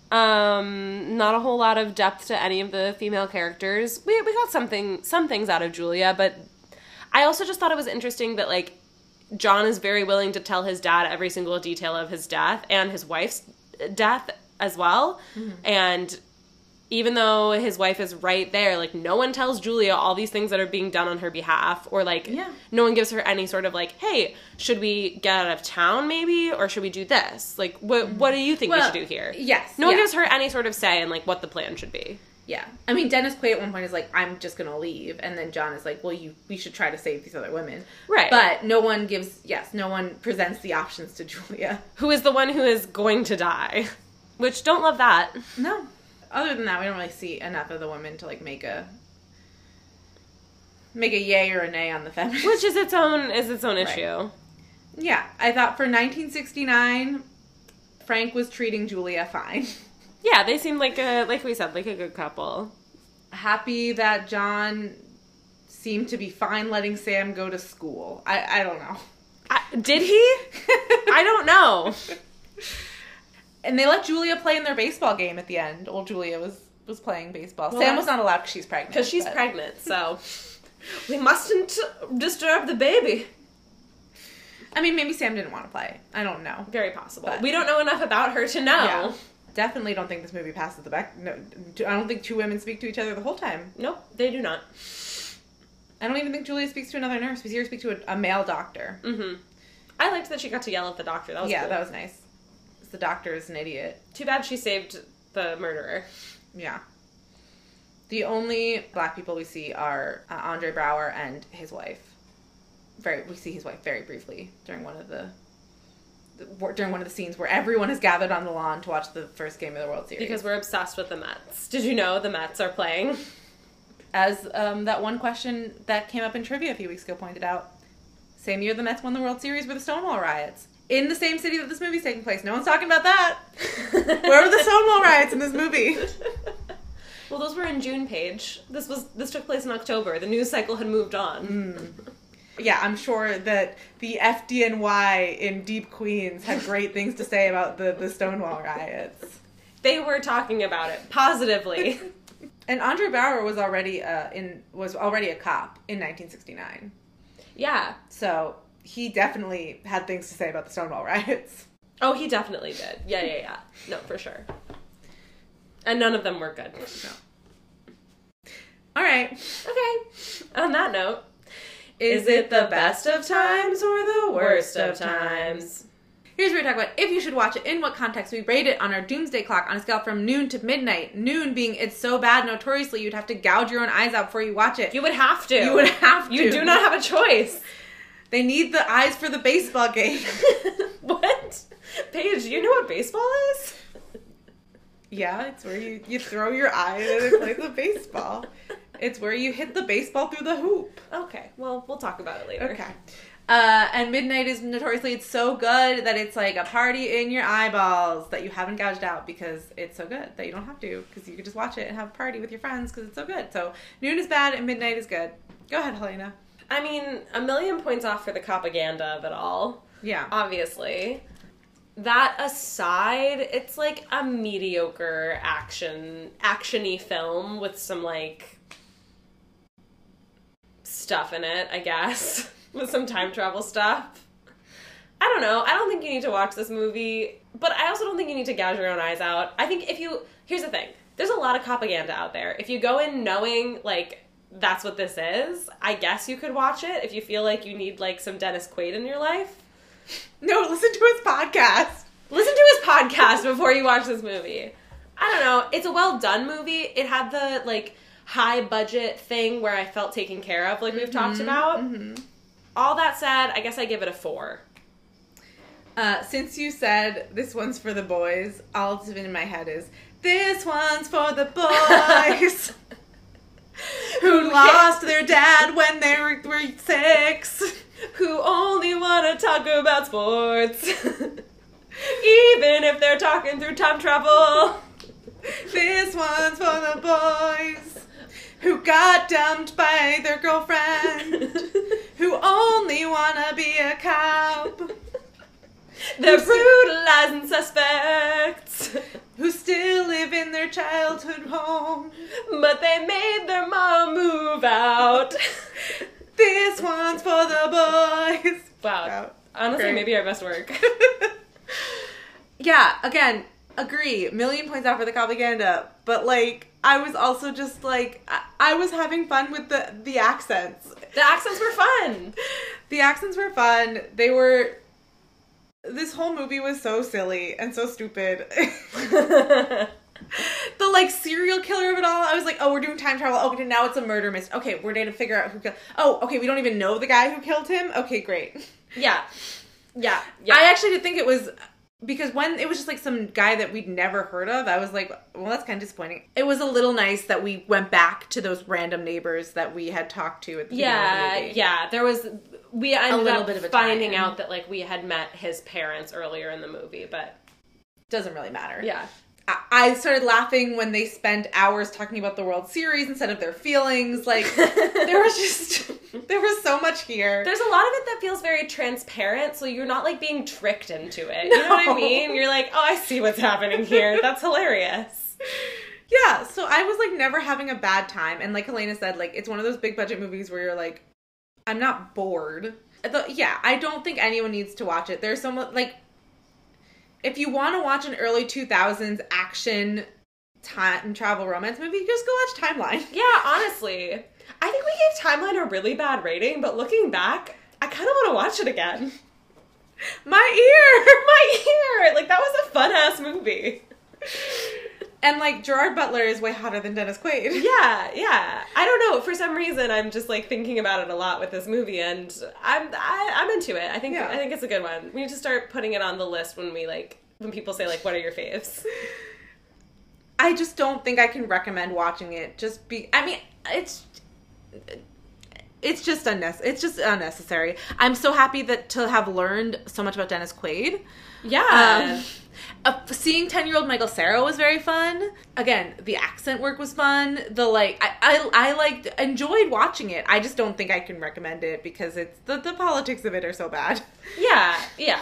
Um, not a whole lot of depth to any of the female characters. We we got something some things out of Julia, but I also just thought it was interesting that, like, John is very willing to tell his dad every single detail of his death and his wife's death as well. Mm-hmm. And even though his wife is right there, like, no one tells Julia all these things that are being done on her behalf, or, like, yeah. no one gives her any sort of, like, hey, should we get out of town maybe, or should we do this? Like, what what do you think well, we should do here? Yes. No one yeah. gives her any sort of say in, like, what the plan should be. Yeah. I mean, Dennis Quaid at one point is like, I'm just going to leave. And then John is like, well, you we should try to save these other women. Right. But no one gives, yes, no one presents the options to Julia. Who is the one who is going to die. Which, don't love that. No. Other than that, we don't really see enough of the women to, like, make a make a yay or a nay on the feminist. Which is its own is its own Right. issue. Yeah. I thought for nineteen sixty-nine, Frank was treating Julia fine. Yeah, they seemed like a, like we said, like a good couple. Happy that John seemed to be fine letting Sam go to school. I, I don't know. I, did he? I don't know. And they let Julia play in their baseball game at the end. Old Julia was, was playing baseball. Well, Sam was not allowed because she's pregnant. Because she's but... pregnant, so we mustn't disturb the baby. I mean, maybe Sam didn't want to play. I don't know. Very possible. But... we don't know enough about her to know. Yeah. Definitely don't think this movie passes the back. No, I don't think two women speak to each other the whole time. Nope, they do not. I don't even think Julia speaks to another nurse. We see her speak to a, a male doctor. Mm-hmm. I liked that she got to yell at the doctor. That was yeah, cool. that was nice. The doctor is an idiot. Too bad she saved the murderer. Yeah. The only black people we see are uh, Andre Braugher and his wife. Very, we see his wife very briefly during one of the, the during one of the scenes where everyone is gathered on the lawn to watch the first game of the World Series. Because we're obsessed with the Mets. Did you know the Mets are playing? As um, that one question that came up in trivia a few weeks ago pointed out, same year the Mets won the World Series were the Stonewall riots. In the same city that this movie's taking place. No one's talking about that. Where were the Stonewall riots in this movie? Well, those were in June, Paige. This was this took place in October. The news cycle had moved on. Mm. Yeah, I'm sure that the F D N Y in deep Queens had great things to say about the, the Stonewall riots. They were talking about it positively. And Andre Braugher was already uh, in was already a cop in nineteen sixty-nine. Yeah. So he definitely had things to say about the Stonewall riots. Oh, he definitely did. Yeah, yeah, yeah. No, for sure. And none of them were good. No. All right. Okay. On that note, is it the best of times or the worst of times? Here's where we talk about if you should watch it, in what context. We rate it on our doomsday clock on a scale from noon to midnight. Noon being it's so bad notoriously you'd have to gouge your own eyes out before you watch it. You would have to. You would have to. You do not have a choice. They need the eyes for the baseball game. What? Paige, do you know what baseball is? Yeah, it's where you, you throw your eye and it plays the baseball. It's where you hit the baseball through the hoop. Okay, well, we'll talk about it later. Okay. Uh, and midnight is notoriously, it's so good that it's like a party in your eyeballs that you haven't gouged out because it's so good that you don't have to, because you could just watch it and have a party with your friends because it's so good. So noon is bad and midnight is good. Go ahead, Helena. I mean, a million points off for the propaganda of it all. Yeah. Obviously. That aside, it's like a mediocre action, action-y film with some, like, stuff in it, I guess. With some time travel stuff. I don't know. I don't think you need to watch this movie, but I also don't think you need to gouge your own eyes out. I think if you... Here's the thing. There's a lot of propaganda out there. If you go in knowing, like, that's what this is, I guess you could watch it if you feel like you need, like, some Dennis Quaid in your life. No, listen to his podcast. Listen to his podcast before you watch this movie. I don't know. It's a well-done movie. It had the, like, high-budget thing where I felt taken care of, like we've mm-hmm, talked about. Mm-hmm. All that said, I guess I give it a four. Uh, since you said this one's for the boys, all that's been in my head is, this one's for the boys who lost their dad when they were, were six, who only want to talk about sports, even if they're talking through time travel. This one's for the boys who got dumped by their girlfriend, who only wanna be a cop. They're brutalizing suspects, who still live in their childhood home, but they made their mom move out. This one's for the boys. Wow. wow. Honestly, Great. Maybe our best work. Yeah, again, agree. Million points out for the propaganda. But, like, I was also just, like, I, I was having fun with the, the accents. The accents were fun. The accents were fun. They were... This whole movie was so silly and so stupid. The, like, serial killer of it all, I was like, oh, we're doing time travel. Okay, now it's a murder mystery. Okay, we're going to figure out who killed... Oh, okay, we don't even know the guy who killed him? Okay, great. Yeah. Yeah. Yeah. I actually did think it was... Because when it was just, like, some guy that we'd never heard of, I was like, well, that's kind of disappointing. It was a little nice that we went back to those random neighbors that we had talked to at the beginning yeah, of the movie. Yeah, there was... We ended a little up bit of a finding tie-in. out that, like, we had met his parents earlier in the movie, but... Doesn't really matter. Yeah. I, I started laughing when they spent hours talking about the World Series instead of their feelings. Like, there was just... There was so much here. There's a lot of it that feels very transparent, so you're not, like, being tricked into it. You know what I mean? You're like, oh, I see what's happening here. That's hilarious. Yeah, so I was, like, never having a bad time. And like Helena said, like, it's one of those big budget movies where you're like, I'm not bored. The, yeah, I don't think anyone needs to watch it. There's some, like, if you want to watch an early two thousands action time travel romance movie, just go watch Timeline. Yeah, honestly. I think we gave Timeline a really bad rating, but looking back, I kind of want to watch it again. My ear! My ear! Like, that was a fun-ass movie. And, like, Gerard Butler is way hotter than Dennis Quaid. Yeah, yeah. I don't know. For some reason, I'm just, like, thinking about it a lot with this movie, and I'm I, I'm into it. I think yeah. I think it's a good one. We need to start putting it on the list when we, like, when people say, like, what are your faves? I just don't think I can recommend watching it. Just be... I mean, it's... It's just unnes- It's just unnecessary. I'm so happy that to have learned so much about Dennis Quaid. Yeah. Um, uh, seeing ten-year-old Michael Cera was very fun. Again, the accent work was fun. The, like, I, I, I liked, enjoyed watching it. I just don't think I can recommend it because it's, the, the politics of it are so bad. Yeah, yeah.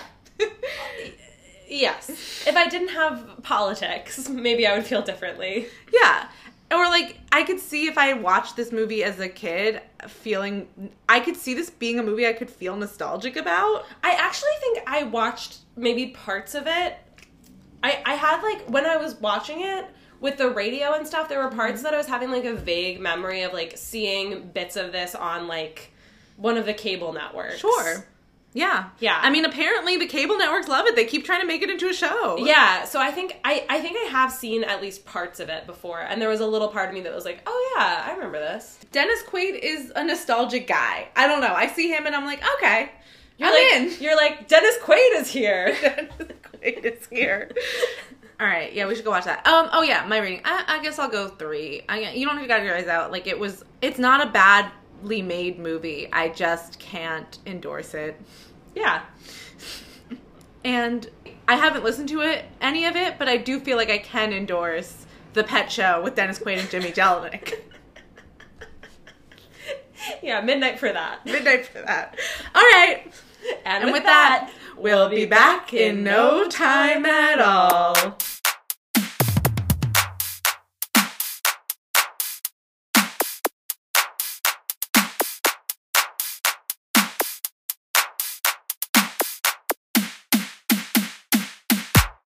Yes. If I didn't have politics, maybe I would feel differently. Yeah. Or, like, I could see if I watched this movie as a kid, feeling... I could see this being a movie I could feel nostalgic about. I actually think I watched maybe parts of it. I, I had, like, when I was watching it, with the radio and stuff, there were parts that I was having, like, a vague memory of, like, seeing bits of this on, like, one of the cable networks. Sure. Yeah. Yeah. I mean, apparently the cable networks love it. They keep trying to make it into a show. Yeah, so I think I, I think I have seen at least parts of it before, and there was a little part of me that was like, oh yeah, I remember this. Dennis Quaid is a nostalgic guy. I don't know. I see him and I'm like, okay, You're I'm like, in. You're like, Dennis Quaid is here. Dennis Quaid is here. All right, yeah, we should go watch that. Um, oh yeah, my rating. I, I guess I'll go three. I, you don't have to get your eyes out. Like, it was. It's not a badly made movie. I just can't endorse it. Yeah. And I haven't listened to it, any of it, but I do feel like I can endorse The Pet Show with Dennis Quaid and Jimmy Jelinek. Yeah, midnight for that. Midnight for that. All right. And, And with, with that, that, we'll be back in no time at all.